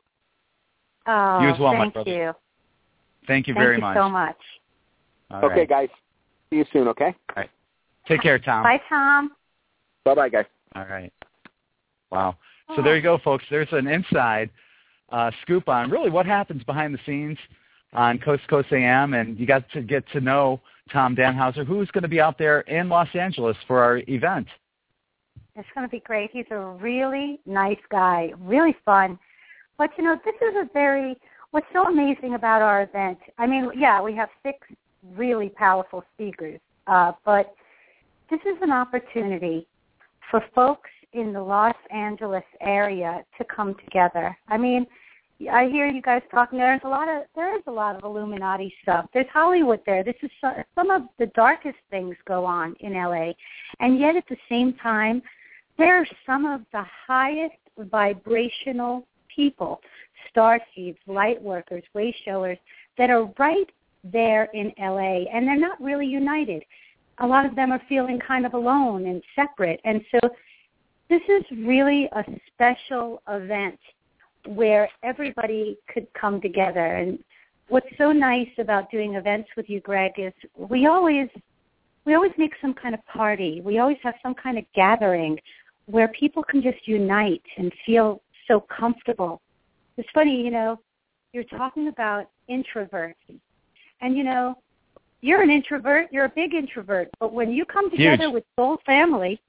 Oh, you as well, thank my brother. you. Thank you very much. Thank you so much. All okay, right. guys. See you soon, okay? All right. Take care, Tom. Bye, Tom. Bye-bye, guys. All right. Wow. So there you go, folks. There's an inside scoop on really what happens behind the scenes on Coast to Coast AM, and you got to get to know Tom Danhauser, who's going to be out there in Los Angeles for our event. It's going to be great. He's a really nice guy, really fun. But, this is what's so amazing about our event, we have 6 really powerful speakers, but this is an opportunity for folks in the Los Angeles area to come together. I hear you guys talking. There is a lot of Illuminati stuff. There's Hollywood there. This is some of the darkest things go on in LA, and yet at the same time, there are some of the highest vibrational people, starseeds, light workers, way showers, that are right there in LA, and they're not really united. A lot of them are feeling kind of alone and separate, and so this is really a special event where everybody could come together. And what's so nice about doing events with you, Greg, is we always make some kind of party. We always have some kind of gathering where people can just unite and feel so comfortable. It's funny, you're talking about introverts. And, you're an introvert. You're a big introvert. But when you come together with Soul Family,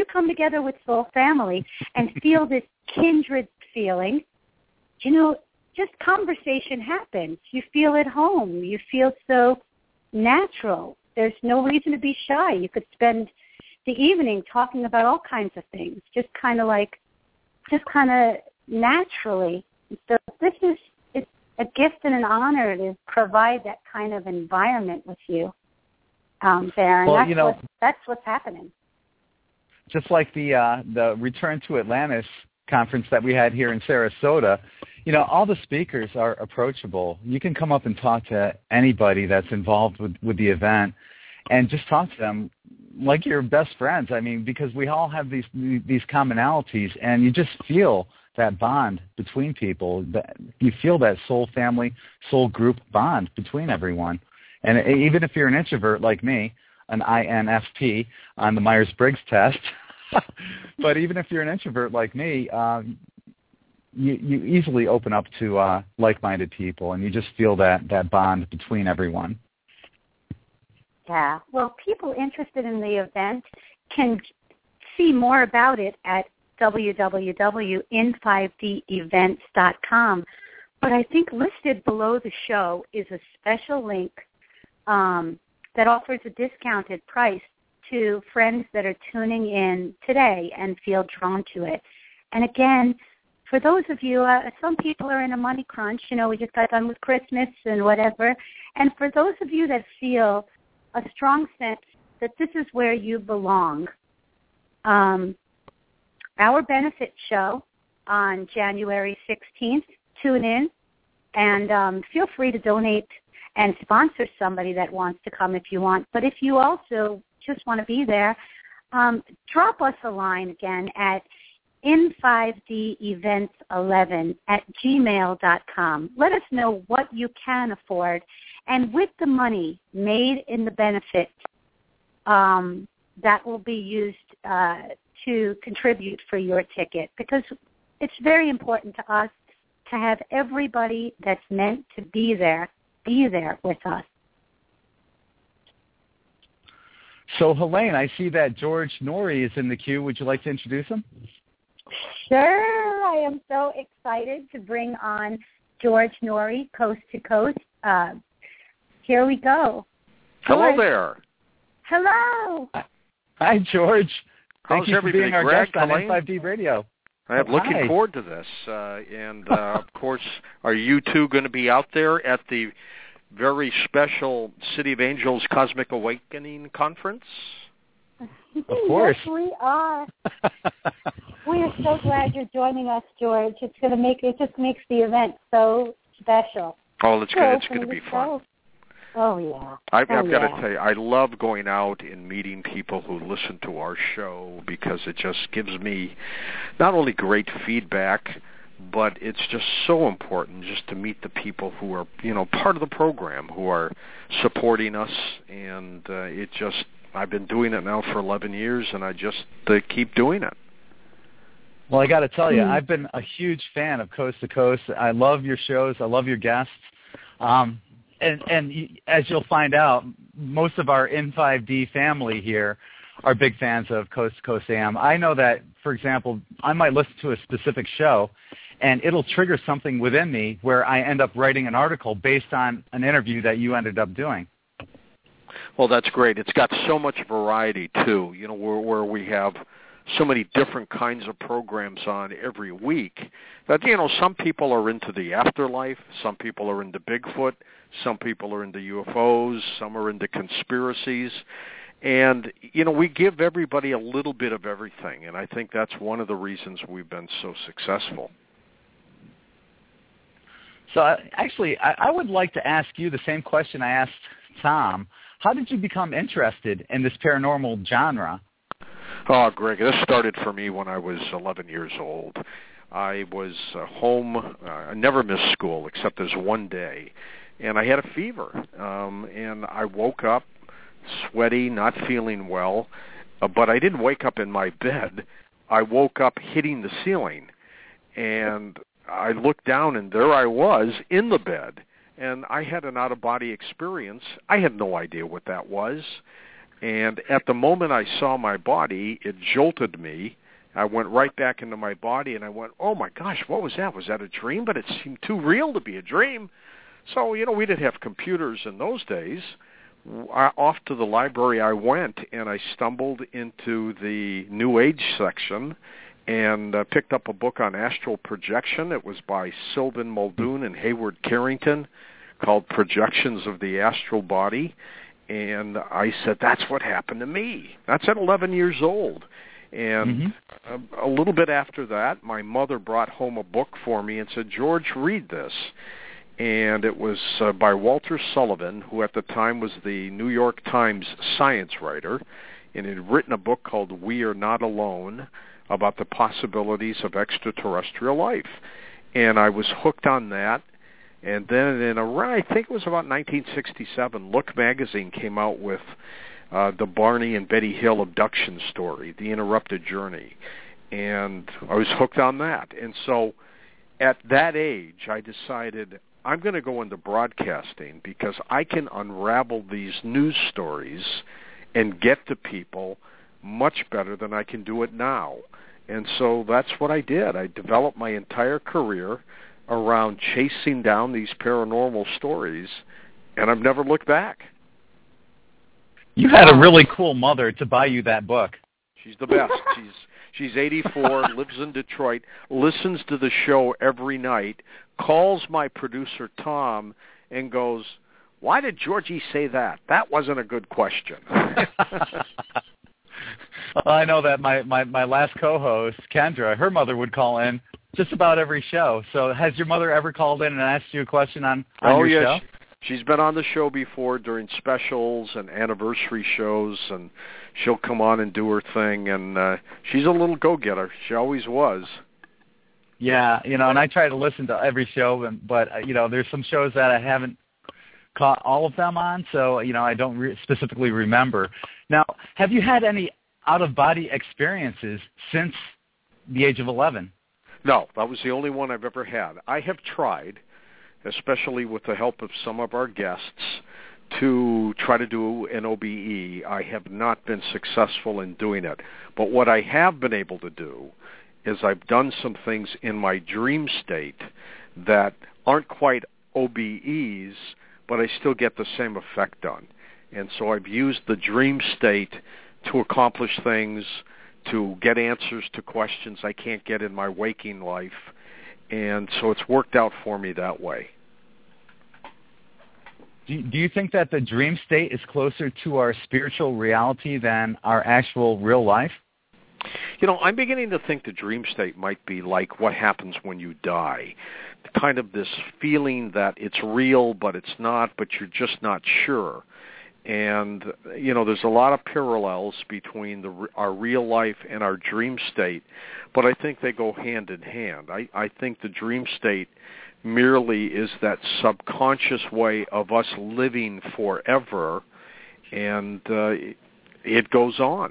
and feel this kindred feeling, just conversation happens. You feel at home. You feel so natural. There's no reason to be shy. You could spend the evening talking about all kinds of things, just kind of like just kind of naturally. So it's a gift and an honor to provide that kind of environment with you there. And that's what's happening. Just like the Return to Atlantis conference that we had here in Sarasota, all the speakers are approachable. You can come up and talk to anybody that's involved with the event and just talk to them like your best friends. I mean, because we all have these commonalities, and you just feel that bond between people. You feel that soul family, soul group bond between everyone. And even if you're an introvert like me, an INFP on the Myers-Briggs test, but even if you're an introvert like me, you easily open up to like-minded people, and you just feel that bond between everyone. Yeah. Well, people interested in the event can see more about it at www.in5devents.com. But I think listed below the show is a special link that offers a discounted price to friends that are tuning in today and feel drawn to it. And again, for those of you, some people are in a money crunch. We just got done with Christmas and whatever. And for those of you that feel a strong sense that this is where you belong, our benefit show on January 16th, tune in and feel free to donate and sponsor somebody that wants to come if you want. But if you also just want to be there, drop us a line again at in5devents11@gmail.com. Let us know what you can afford, and with the money made in the benefit, that will be used to contribute for your ticket, because it's very important to us to have everybody that's meant to be there with us. So, Helene, I see that George Noory is in the queue. Would you like to introduce him? Sure. I am so excited to bring on George Noory, Coast to Coast. Here we go. Hello there. Hello. Hi, George. Thank How's you for everybody? being our Greg, guest on Helene? N5D Radio. I'm looking Hi. forward to this. And of course, are you two going to be out there at the very special City of Angels Cosmic Awakening Conference? Of course. Yes, we are. We are so glad you're joining us, George. It just makes the event so special. Oh, it's going to be fun. Oh, yeah. I've got to tell you, I love going out and meeting people who listen to our show, because it just gives me not only great feedback, but it's just so important just to meet the people who are, part of the program, who are supporting us. And I've been doing it now for 11 years, and I just keep doing it. Well, I got to tell you, I've been a huge fan of Coast to Coast. I love your shows. I love your guests. And as you'll find out, most of our N5D family here are big fans of Coast to Coast AM. I know that, for example, I might listen to a specific show, and it'll trigger something within me where I end up writing an article based on an interview that you ended up doing. Well, that's great. It's got so much variety, too, where we have so many different kinds of programs on every week that, some people are into the afterlife, some people are into Bigfoot, some people are into UFOs, some are into conspiracies. And, we give everybody a little bit of everything, and I think that's one of the reasons we've been so successful. So, actually, I would like to ask you the same question I asked Tom. How did you become interested in this paranormal genre? Oh, Greg, this started for me when I was 11 years old. I was home. I never missed school except this one day, and I had a fever. And I woke up sweaty, not feeling well, but I didn't wake up in my bed. I woke up hitting the ceiling, and I looked down, and there I was in the bed, and I had an out-of-body experience. I had no idea what that was. And at the moment I saw my body, it jolted me. I went right back into my body, and I went, oh, my gosh, what was that? Was that a dream? But it seemed too real to be a dream. So, we didn't have computers in those days. Off to the library I went, and I stumbled into the New Age section, and picked up a book on astral projection. It was by Sylvan Muldoon and Hayward Carrington, called Projections of the Astral Body. And I said, that's what happened to me. That's at 11 years old. And a little bit after that, my mother brought home a book for me and said, George, read this. And it was by Walter Sullivan, who at the time was the New York Times science writer, and he had written a book called We Are Not Alone, about the possibilities of extraterrestrial life. And I was hooked on that. And then in around, I think it was about 1967, Look magazine came out with the Barney and Betty Hill abduction story, The Interrupted Journey. And I was hooked on that. And so at that age, I decided I'm going to go into broadcasting because I can unravel these news stories and get to people much better than I can do it now. And so that's what I did. I developed my entire career around chasing down these paranormal stories, and I've never looked back. You had a really cool mother to buy you that book. She's the best. She's 84, lives in Detroit, listens to the show every night, calls my producer Tom, and goes, why did Georgie say that? That wasn't a good question. Well, I know that my last co-host, Kendra, her mother would call in just about every show. So has your mother ever called in and asked you a question on your show? She's been on the show before during specials and anniversary shows, and she'll come on and do her thing. And she's a little go-getter. She always was. Yeah, and I try to listen to every show, but there's some shows that I haven't caught all of them on, so, I don't specifically remember. Now, have you had any out-of-body experiences since the age of 11? No, that was the only one I've ever had. I have tried, especially with the help of some of our guests, to try to do an OBE. I have not been successful in doing it. But what I have been able to do is I've done some things in my dream state that aren't quite OBEs, but I still get the same effect done. And so I've used the dream state to accomplish things, to get answers to questions I can't get in my waking life. And so it's worked out for me that way. Do you think that the dream state is closer to our spiritual reality than our actual real life? I'm beginning to think the dream state might be like what happens when you die. Kind of this feeling that it's real, but it's not, but you're just not sure. And, there's a lot of parallels between our real life and our dream state, but I think they go hand in hand. I think the dream state merely is that subconscious way of us living forever, and it goes on.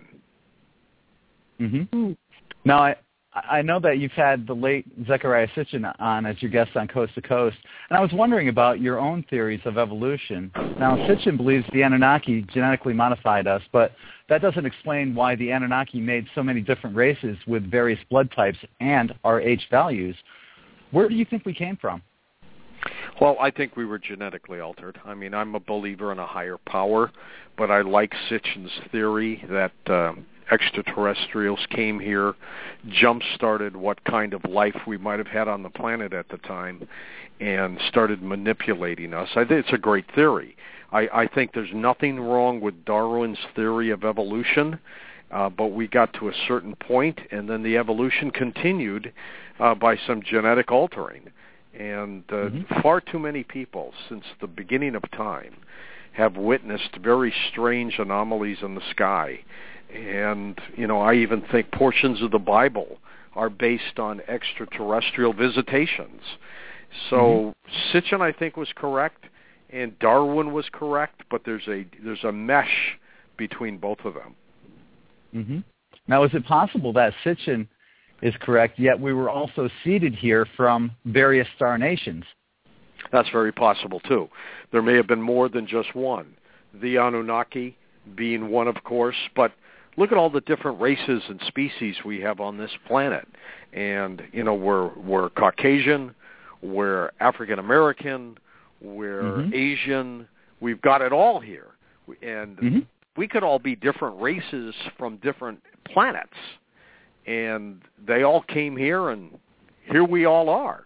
Mm-hmm. Now, I know that you've had the late Zecharia Sitchin on as your guest on Coast to Coast, and I was wondering about your own theories of evolution. Now, Sitchin believes the Anunnaki genetically modified us, but that doesn't explain why the Anunnaki made so many different races with various blood types and our age values. Where do you think we came from? Well, I think we were genetically altered. I mean, I'm a believer in a higher power, but I like Sitchin's theory that extraterrestrials came here, jump-started what kind of life we might have had on the planet at the time, and started manipulating us. I think it's a great theory. I think there's nothing wrong with Darwin's theory of evolution, but we got to a certain point, and then the evolution continued by some genetic altering. And far too many people since the beginning of time have witnessed very strange anomalies in the sky. And, I even think portions of the Bible are based on extraterrestrial visitations. So Sitchin, I think, was correct, and Darwin was correct, but there's a mesh between both of them. Mm-hmm. Now, is it possible that Sitchin is correct, yet we were also seeded here from various star nations? That's very possible, too. There may have been more than just one. The Anunnaki being one, of course, but look at all the different races and species we have on this planet. And, we're Caucasian, we're African American, we're Asian. We've got it all here. And we could all be different races from different planets. and they all came here, and here we all are.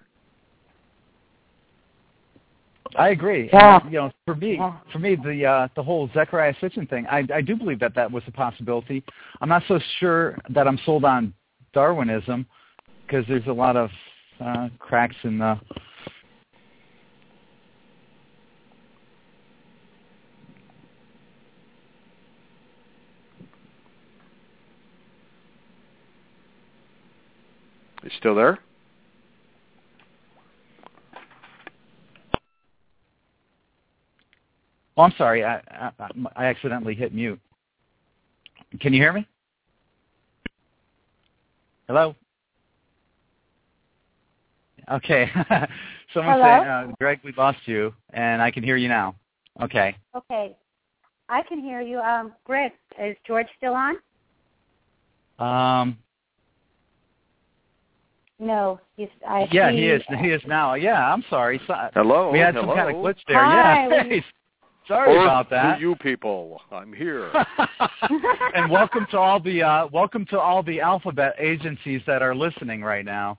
I agree. Yeah. And, for me, the whole Zecharia Sitchin thing, I do believe that was a possibility. I'm not so sure that I'm sold on Darwinism, because there's a lot of cracks in the. You still there? Oh, I'm sorry. I accidentally hit mute. Can you hear me? Hello? Okay. Someone saying, Greg, we lost you, and I can hear you now. Okay. Okay. I can hear you. Greg, is George still on? No. He is. He is now. Yeah, I'm sorry. Hello. We had some kind of glitch there. Hi. Yeah. Sorry about that. To you people, I'm here. And welcome to all the alphabet agencies that are listening right now.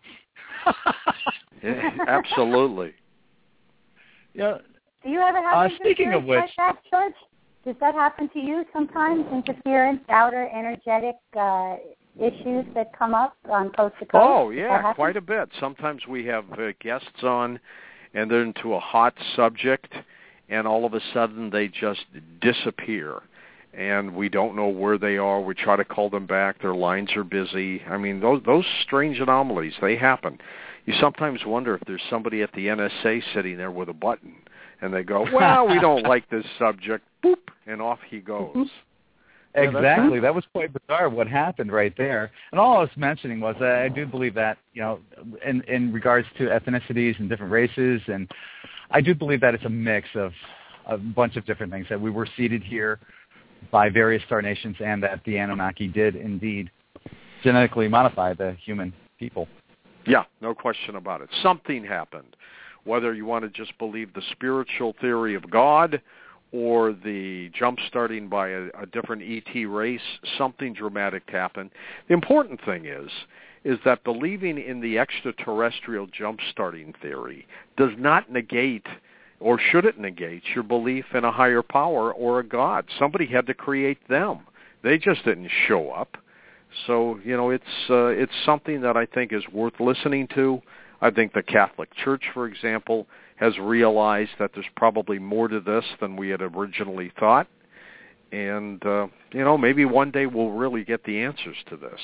Yeah, absolutely. Yeah. Do you ever have speaking of which, like that, George? Does that happen to you sometimes? Interference, outer energetic issues that come up on Coast to Coast? Oh, yeah, quite a bit. Sometimes we have guests on, and they're into a hot subject, and all of a sudden they just disappear, and we don't know where they are. We try to call them back. Their lines are busy. I mean, those strange anomalies, they happen. You sometimes wonder if there's somebody at the NSA sitting there with a button, and they go, well, we don't like this subject, boop, and off he goes. Exactly. That was quite bizarre what happened right there. And all I was mentioning was that I do believe that, in regards to ethnicities and different races, and I do believe that it's a mix of a bunch of different things, that we were seeded here by various star nations, and that the Anunnaki did indeed genetically modify the human people. Yeah, no question about it. Something happened. Whether you want to just believe the spiritual theory of God or the jump-starting by a different ET race, something dramatic happened. The important thing is that believing in the extraterrestrial jump-starting theory does not negate, or should it negate, your belief in a higher power or a God. Somebody had to create them. They just didn't show up. So, it's something that I think is worth listening to. I think the Catholic Church, for example, has realized that there's probably more to this than we had originally thought. And, maybe one day we'll really get the answers to this.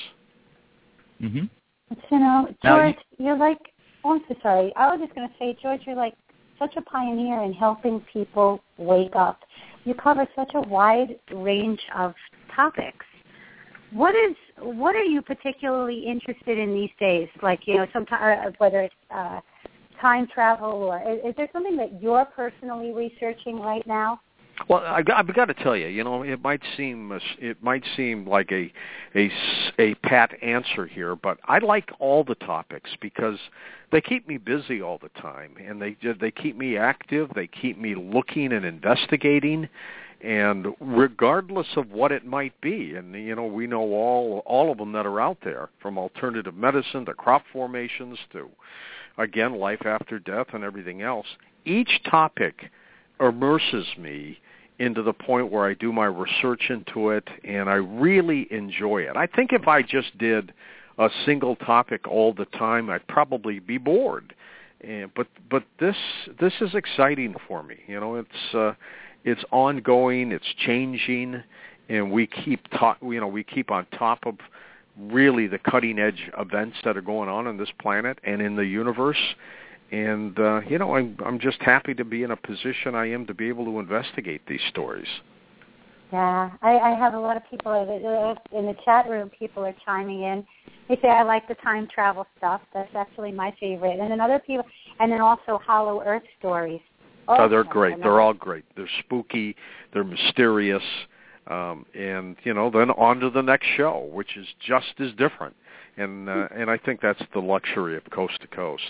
Mm-hmm. George, you're like, I'm so sorry. I was just going to say, George, you're like such a pioneer in helping people wake up. You cover such a wide range of topics. What are you particularly interested in these days? Like, sometimes whether it's time travel, or is there something that you're personally researching right now? Well, I've got to tell you, it might seem like a pat answer here, but I like all the topics because they keep me busy all the time, and they keep me active. They keep me looking and investigating. And regardless of what it might be, and we know all of them that are out there, from alternative medicine to crop formations to, again, life after death and everything else, each topic immerses me into the point where I do my research into it, and I really enjoy it. I think if I just did a single topic all the time, I'd probably be bored. But this is exciting for me. It's ongoing, it's changing, and we keep on top of really the cutting edge events that are going on this planet and in the universe. And I'm just happy to be in a position I am to be able to investigate these stories. Yeah, I have a lot of people in the chat room. People are chiming in. They say I like the time travel stuff. That's actually my favorite. And then other people, and then also Hollow Earth stories. Oh, they're great. They're all great. They're spooky. They're mysterious. And, then on to the next show, which is just as different. And I think that's the luxury of Coast to Coast.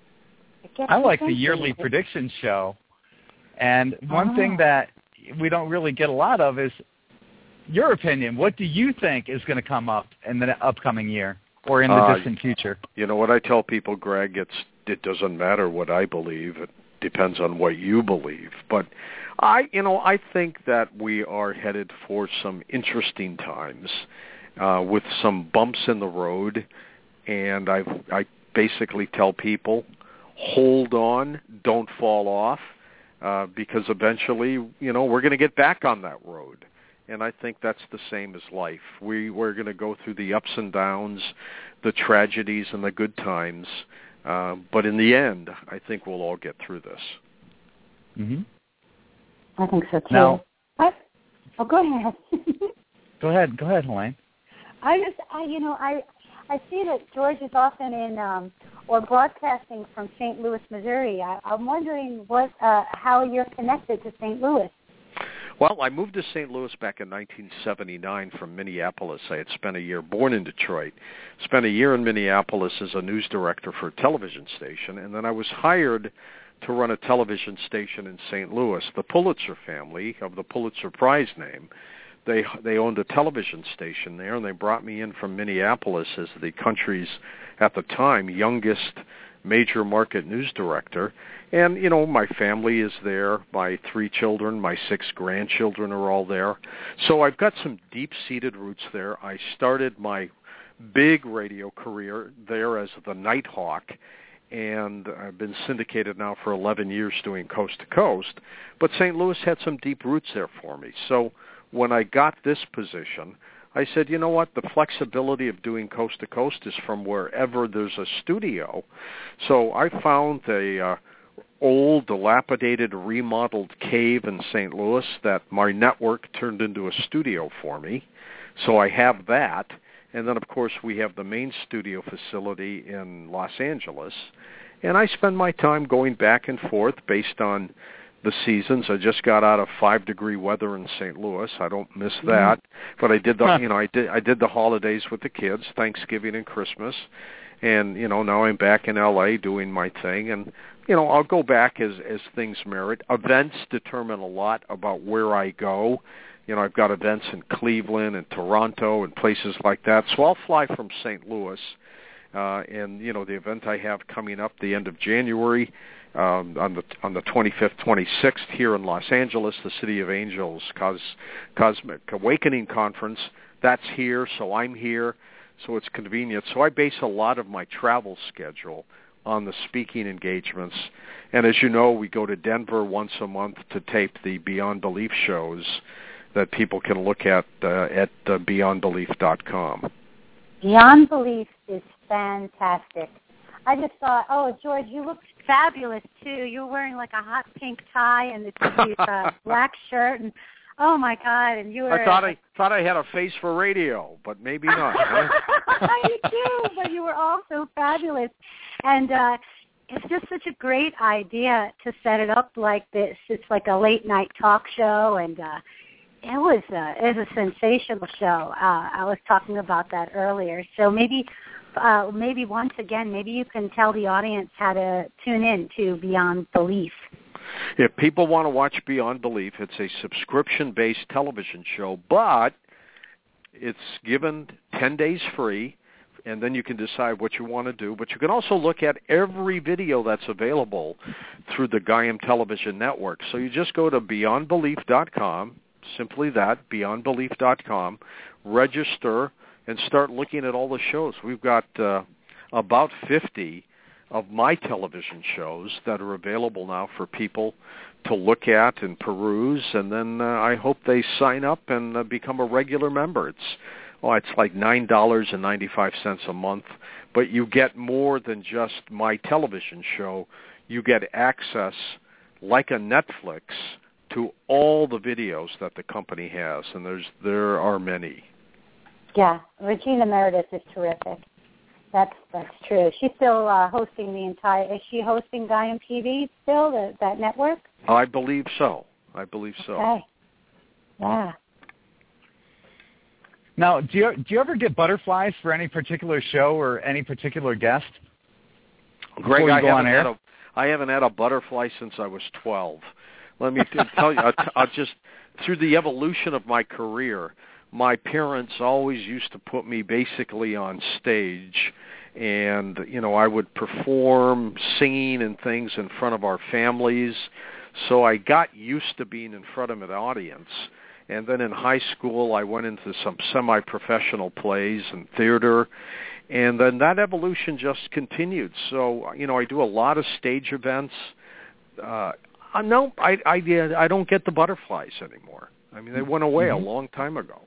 I like the yearly prediction show. And one thing that we don't really get a lot of is your opinion. What do you think is going to come up in the upcoming year? or in the distant future? You know what I tell people, Greg? It doesn't matter what I believe. It depends on what you believe. But I think that we are headed for some interesting times with some bumps in the road, and I basically tell people, hold on, don't fall off, because eventually, we're going to get back on that road. And I think that's the same as life. We're going to go through the ups and downs, the tragedies and the good times. But in the end, I think we'll all get through this. Mm-hmm. I think so, too. Now, go ahead. Go ahead, Helene. I see that George is often in or broadcasting from St. Louis, Missouri. I'm wondering how you're connected to St. Louis. Well, I moved to St. Louis back in 1979 from Minneapolis. I had spent a year, born in Detroit, spent a year in Minneapolis as a news director for a television station, and then I was hired to run a television station in St. Louis. The Pulitzer family, of the Pulitzer Prize name, they owned a television station there, and they brought me in from Minneapolis as the country's, at the time, youngest major market news director. And, my family is there. My 3 children, my 6 grandchildren are all there. So I've got some deep-seated roots there. I started my big radio career there as the Nighthawk, and I've been syndicated now for 11 years doing Coast to Coast. But St. Louis had some deep roots there for me. So when I got this position, I said, you know what, the flexibility of doing Coast to Coast is from wherever there's a studio. So I found a old, dilapidated, remodeled cave in St. Louis that my network turned into a studio for me. So I have that. And then, of course, we have the main studio facility in Los Angeles. And I spend my time going back and forth based on the seasons. I just got out of 5-degree weather in St. Louis. I don't miss that. But I did I did the holidays with the kids, Thanksgiving and Christmas. And, now I'm back in L.A. doing my thing. And, I'll go back as things merit. Events determine a lot about where I go. I've got events in Cleveland and Toronto and places like that. So I'll fly from St. Louis. And, the event I have coming up the end of January, on the 25th, 26th here in Los Angeles, the City of Angels Cosmic Awakening Conference, that's here, so I'm here, so it's convenient. So I base a lot of my travel schedule on the speaking engagements. And as you know, we go to Denver once a month to tape the Beyond Belief shows that people can look at beyondbelief.com. Beyond Belief is fantastic. I just thought, George, you look fabulous, too. You're wearing like a hot pink tie and this black shirt. And oh, my God. And you were... I thought I had a face for radio, but maybe not. Huh? You do, but you were also fabulous. And it's just such a great idea to set it up like this. It's like a late-night talk show, and it was a sensational show. I was talking about that earlier. So maybe once again, maybe you can tell the audience how to tune in to Beyond Belief. If people want to watch Beyond Belief, it's a subscription-based television show, but it's given 10 days free, and then you can decide what you want to do. But you can also look at every video that's available through the Gaiam Television Network. So you just go to beyondbelief.com, simply that, beyondbelief.com, register, and start looking at all the shows. We've got about 50 of my television shows that are available now for people to look at and peruse, and then I hope they sign up and become a regular member. It's like $9.95 a month, but you get more than just my television show. You get access, like a Netflix, to all the videos that the company has, and there are many. Yeah, Regina Meredith is terrific. That's true. She's still hosting the entire. Is she hosting Gaiam TV still? That network? I believe so. Okay. Yeah. Now, do you ever get butterflies for any particular show or any particular guest? Greg, I haven't had a butterfly since I was 12. Let me tell you, I'll just through the evolution of my career, my parents always used to put me basically on stage, and, I would perform singing and things in front of our families. So I got used to being in front of an audience. And then in high school, I went into some semi-professional plays and theater. And then that evolution just continued. So, I do a lot of stage events. No, I don't get the butterflies anymore. I mean, they went away a long time ago.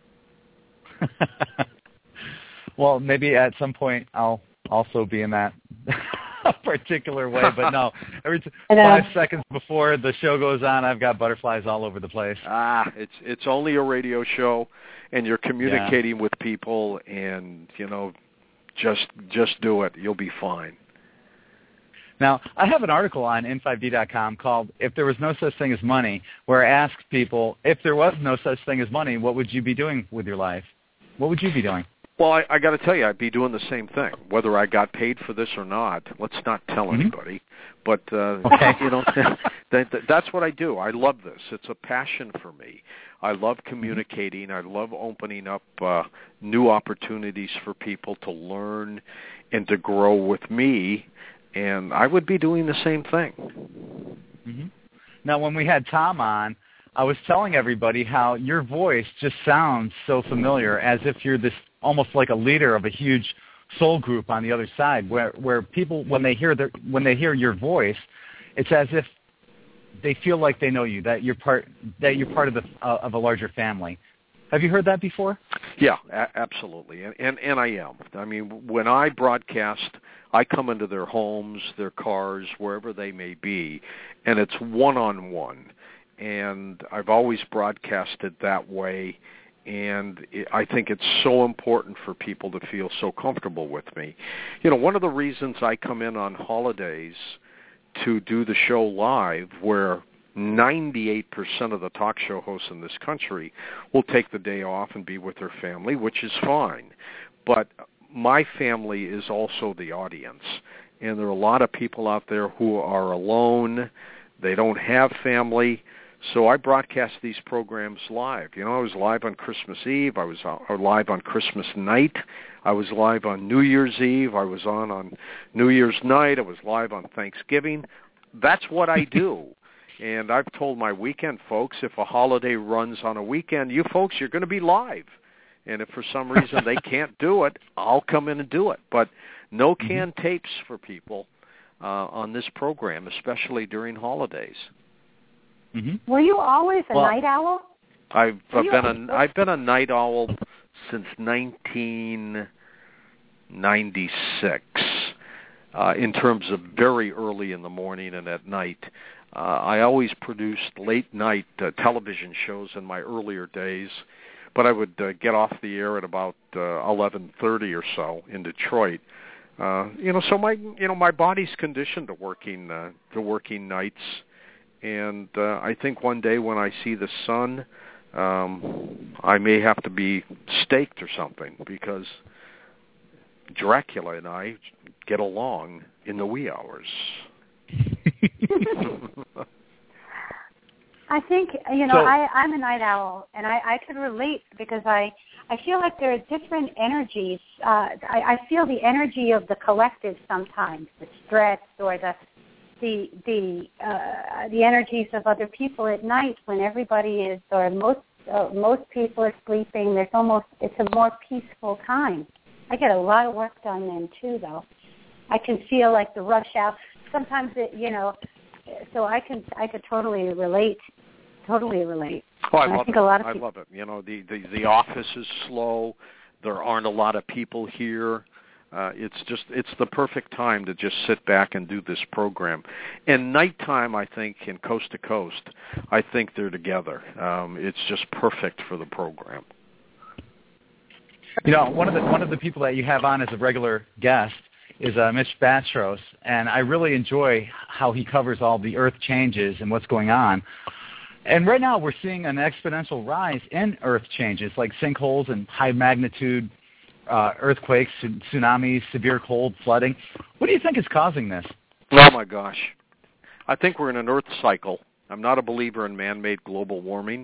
Well, maybe at some point I'll also be in that particular way, but no. Every 5 seconds before the show goes on, I've got butterflies all over the place. It's only a radio show, and you're communicating with people, and just do it. You'll be fine. Now, I have an article on in5d.com called "If There Was No Such Thing as Money," where I ask people, if there was no such thing as money, what would you be doing with your life? What would you be doing? Well, I got to tell you, I'd be doing the same thing, whether I got paid for this or not. Let's not tell anybody. But, that's what I do. I love this. It's a passion for me. I love communicating. I love opening up new opportunities for people to learn and to grow with me, and I would be doing the same thing. Mm-hmm. Now, when we had Tom on, I was telling everybody how your voice just sounds so familiar, as if you're this almost like a leader of a huge soul group on the other side, where people, when they hear your voice, it's as if they feel like they know you, that you're part of a larger family. Have you heard that before? Yeah, absolutely, and I am. I mean, when I broadcast, I come into their homes, their cars, wherever they may be, and it's one-on-one. And I've always broadcasted that way, and I think it's so important for people to feel so comfortable with me. One of the reasons I come in on holidays to do the show live, where 98% of the talk show hosts in this country will take the day off and be with their family, which is fine. But my family is also the audience, and there are a lot of people out there who are alone. They don't have family. So I broadcast these programs live. I was live on Christmas Eve. I was live on Christmas night. I was live on New Year's Eve. I was on New Year's night. I was live on Thanksgiving. That's what I do. And I've told my weekend folks, if a holiday runs on a weekend, you folks, you're going to be live. And if for some reason they can't do it, I'll come in and do it. But no canned tapes for people on this program, especially during holidays. Mm-hmm. Were you always a night owl? I've been a night owl since 1996. In terms of very early in the morning and at night, I always produced late night television shows in my earlier days, but I would get off the air at about 11:30 or so in Detroit. So my body's conditioned to working nights. And I think one day when I see the sun, I may have to be staked or something, because Dracula and I get along in the wee hours. I think, I'm a night owl, and I can relate, because I feel like there are different energies. I feel the energy of the collective sometimes, the stress or the energies of other people at night, when everybody is, or most people are sleeping. It's a more peaceful time. I get a lot of work done then too, though. I can feel like the rush out. Sometimes so I could totally relate. Totally relate. Oh, I love it. I love it. The office is slow. There aren't a lot of people here. It's the perfect time to just sit back and do this program. And nighttime, I think, in Coast to Coast, I think they're together. It's just perfect for the program. One of the people that you have on as a regular guest is Mitch Batros, and I really enjoy how he covers all the earth changes and what's going on. And right now we're seeing an exponential rise in earth changes, like sinkholes and high magnitude earthquakes, tsunamis, severe cold, flooding. What do you think is causing this? Oh, my gosh. I think we're in an earth cycle. I'm not a believer in man-made global warming.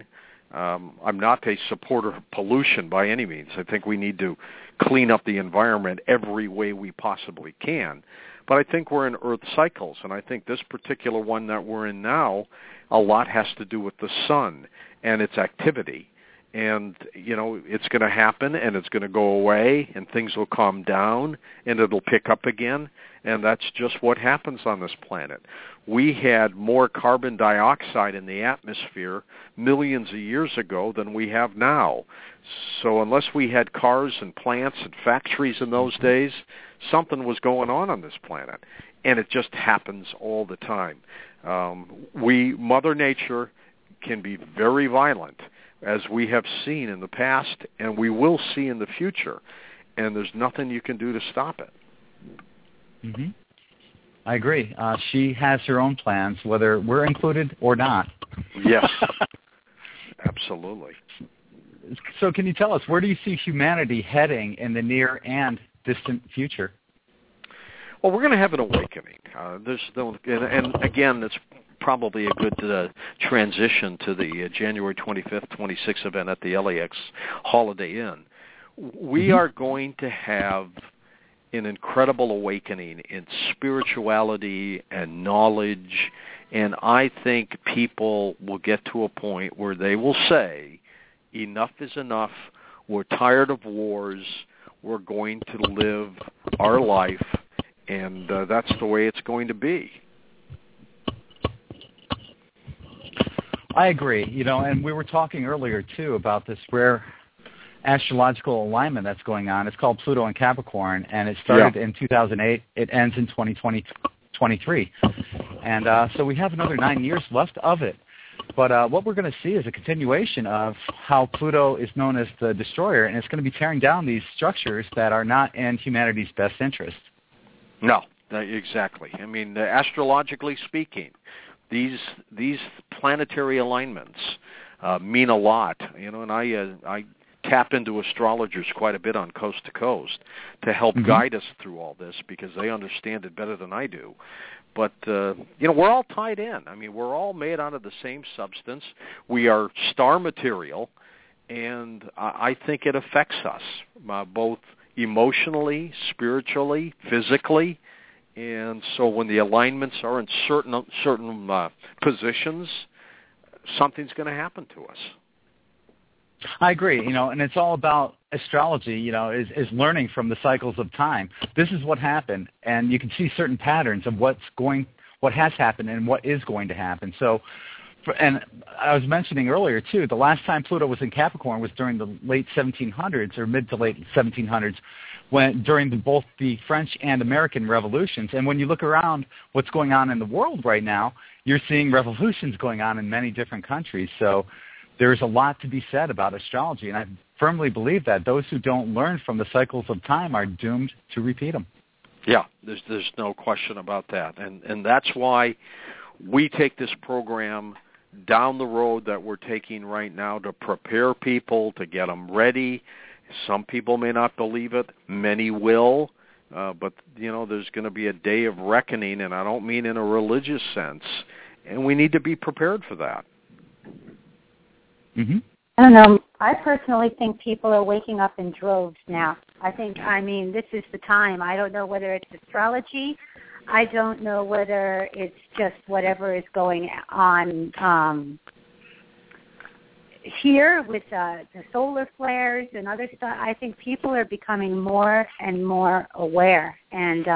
I'm not a supporter of pollution by any means. I think we need to clean up the environment every way we possibly can. But I think we're in Earth cycles, and I think this particular one that we're in now, a lot has to do with the sun and its activity. And, it's going to happen, and it's going to go away, and things will calm down, and it'll pick up again. And that's just what happens on this planet. We had more carbon dioxide in the atmosphere millions of years ago than we have now. So unless we had cars and plants and factories in those days, something was going on this planet. And it just happens all the time. Mother Nature can be very violent, as we have seen in the past, and we will see in the future. And there's nothing you can do to stop it. Mm-hmm. I agree. She has her own plans, whether we're included or not. Yes, absolutely. So can you tell us, where do you see humanity heading in the near and distant future? Well, we're going to have an awakening. And again, it's probably a good transition to the January 25th, 26th event at the LAX Holiday Inn. We are going to have an incredible awakening in spirituality and knowledge, and I think people will get to a point where they will say, enough is enough, we're tired of wars, we're going to live our life, and that's the way it's going to be. I agree, and we were talking earlier, too, about this rare astrological alignment that's going on. It's called Pluto and Capricorn, and it started in 2008. It ends in 2023. And so we have another 9 years left of it. But what we're going to see is a continuation of how Pluto is known as the destroyer, and it's going to be tearing down these structures that are not in humanity's best interest. No, exactly. I mean, astrologically speaking, these planetary alignments mean a lot. And I tap into astrologers quite a bit on Coast to Coast to help guide us through all this, because they understand it better than I do. But, we're all tied in. I mean, we're all made out of the same substance. We are star material, and I think it affects us, both emotionally, spiritually, physically. And so when the alignments are in certain positions, something's going to happen to us. I agree, and it's all about astrology, is learning from the cycles of time. This is what happened, and you can see certain patterns of what has happened and what is going to happen. So, and I was mentioning earlier, too, the last time Pluto was in Capricorn was during the late 1700s or mid to late 1700s, during both the French and American revolutions. And when you look around what's going on in the world right now, you're seeing revolutions going on in many different countries. So there's a lot to be said about astrology, and I firmly believe that those who don't learn from the cycles of time are doomed to repeat them. Yeah, there's no question about that. And that's why we take this program down the road that we're taking right now to prepare people, to get them ready. Some people may not believe it. Many will. But, there's going to be a day of reckoning, and I don't mean in a religious sense. And we need to be prepared for that. Mm-hmm. I don't know. I personally think people are waking up in droves now. This is the time. I don't know whether it's astrology. I don't know whether it's just whatever is going on here with the solar flares and other stuff. I think people are becoming more and more aware, and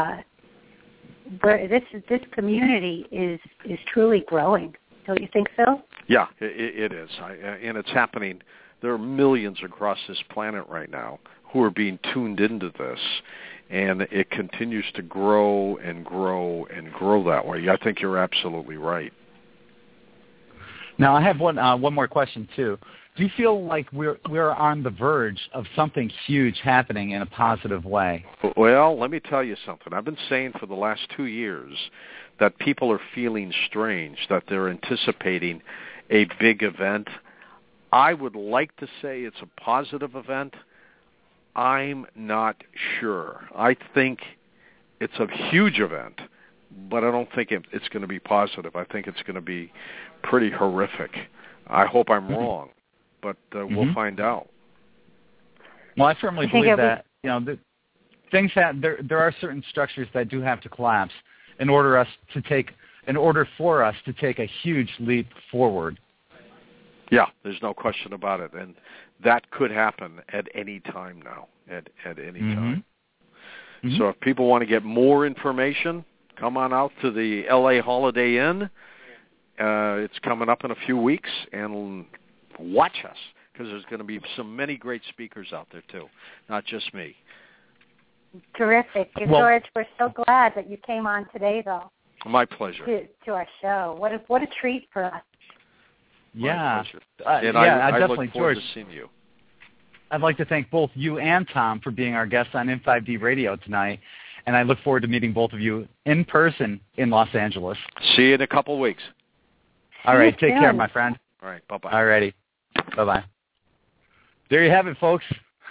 this community is truly growing. Don't you think so? Yeah, it is, and it's happening. There are millions across this planet right now who are being tuned into this, and it continues to grow and grow and grow that way. I think you're absolutely right. Now, I have one more question, too. Do you feel like we're on the verge of something huge happening in a positive way? Well, let me tell you something. I've been saying for the last 2 years that people are feeling strange, that they're anticipating a big event. I would like to say it's a positive event. I'm not sure. I think it's a huge event, but I don't think it's going to be positive. I think it's going to be pretty horrific. I hope I'm wrong. but we'll find out. Well, I firmly believe that the things that there are certain structures that do have to collapse in order for us to take a huge leap forward. Yeah, there's no question about it, and that could happen at any time now. At any time. Mm-hmm. So if people want to get more information, come on out to the LA Holiday Inn. It's coming up in a few weeks, and watch us, because there's going to be many great speakers out there, too, not just me. Terrific. George, we're so glad that you came on today, though. My pleasure. To our show. What a treat for us. Yeah. And I definitely, look forward to seeing you. I'd like to thank both you and Tom for being our guests on N5D Radio tonight, and I look forward to meeting both of you in person in Los Angeles. See you in a couple of weeks. All right. Take care, my friend. All right. Bye-bye. All righty. Bye-bye. There you have it, folks.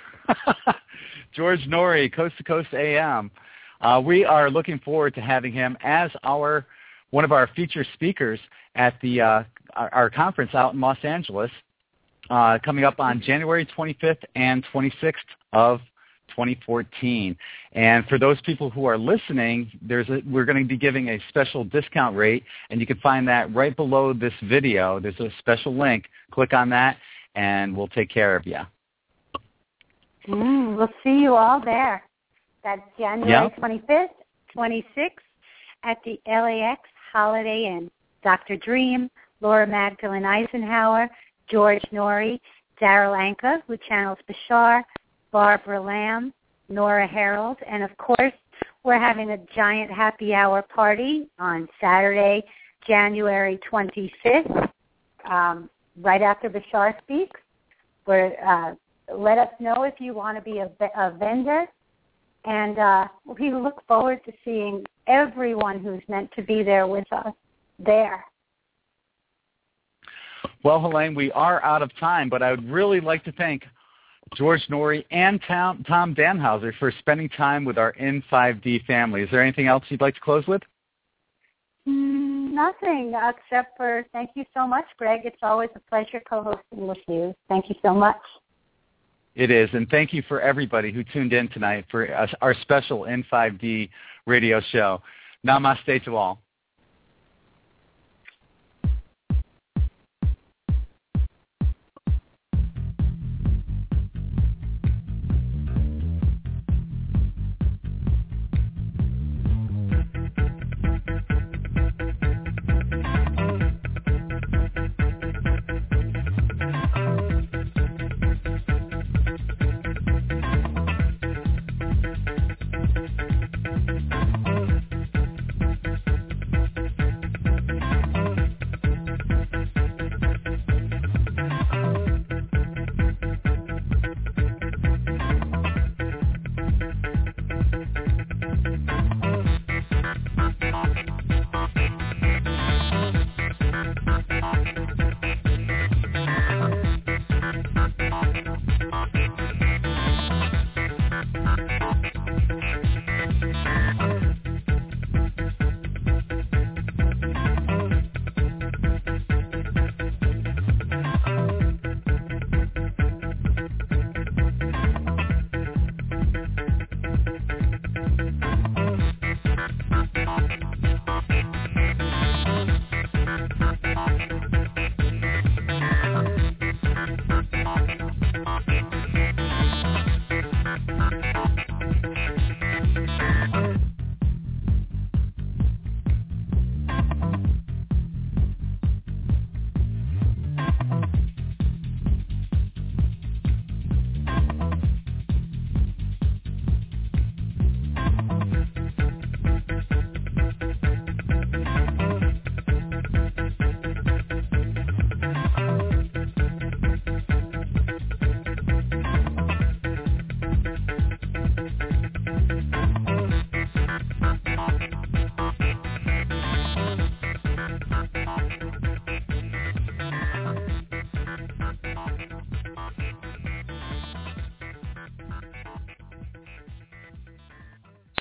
George Noory, Coast to Coast AM. We are looking forward to having him as one of our featured speakers at our conference out in Los Angeles, coming up on January 25th and 26th of 2014. And for those people who are listening, we're going to be giving a special discount rate, and you can find that right below this video. There's a special link. Click on that, and we'll take care of you. We'll see you all there. That's January 25th, 26th at the LAX Holiday Inn. Dr. Dream, Laura Magdalene Eisenhower, George Noory, Darryl Anka, who channels Bashar, Barbara Lamb, Nora Harold, and of course, we're having a giant happy hour party on Saturday, January 25th, right after Bashar speaks. Let us know if you want to be a vendor, and we look forward to seeing everyone who's meant to be there with us there. Well, Helene, we are out of time, but I would really like to thank George Noory and Tom Danhauser for spending time with our N5D family. Is there anything else you'd like to close with? Nothing, except for thank you so much, Greg. It's always a pleasure co-hosting with you. Thank you so much. It is, and thank you for everybody who tuned in tonight for our special N5D radio show. Namaste to all.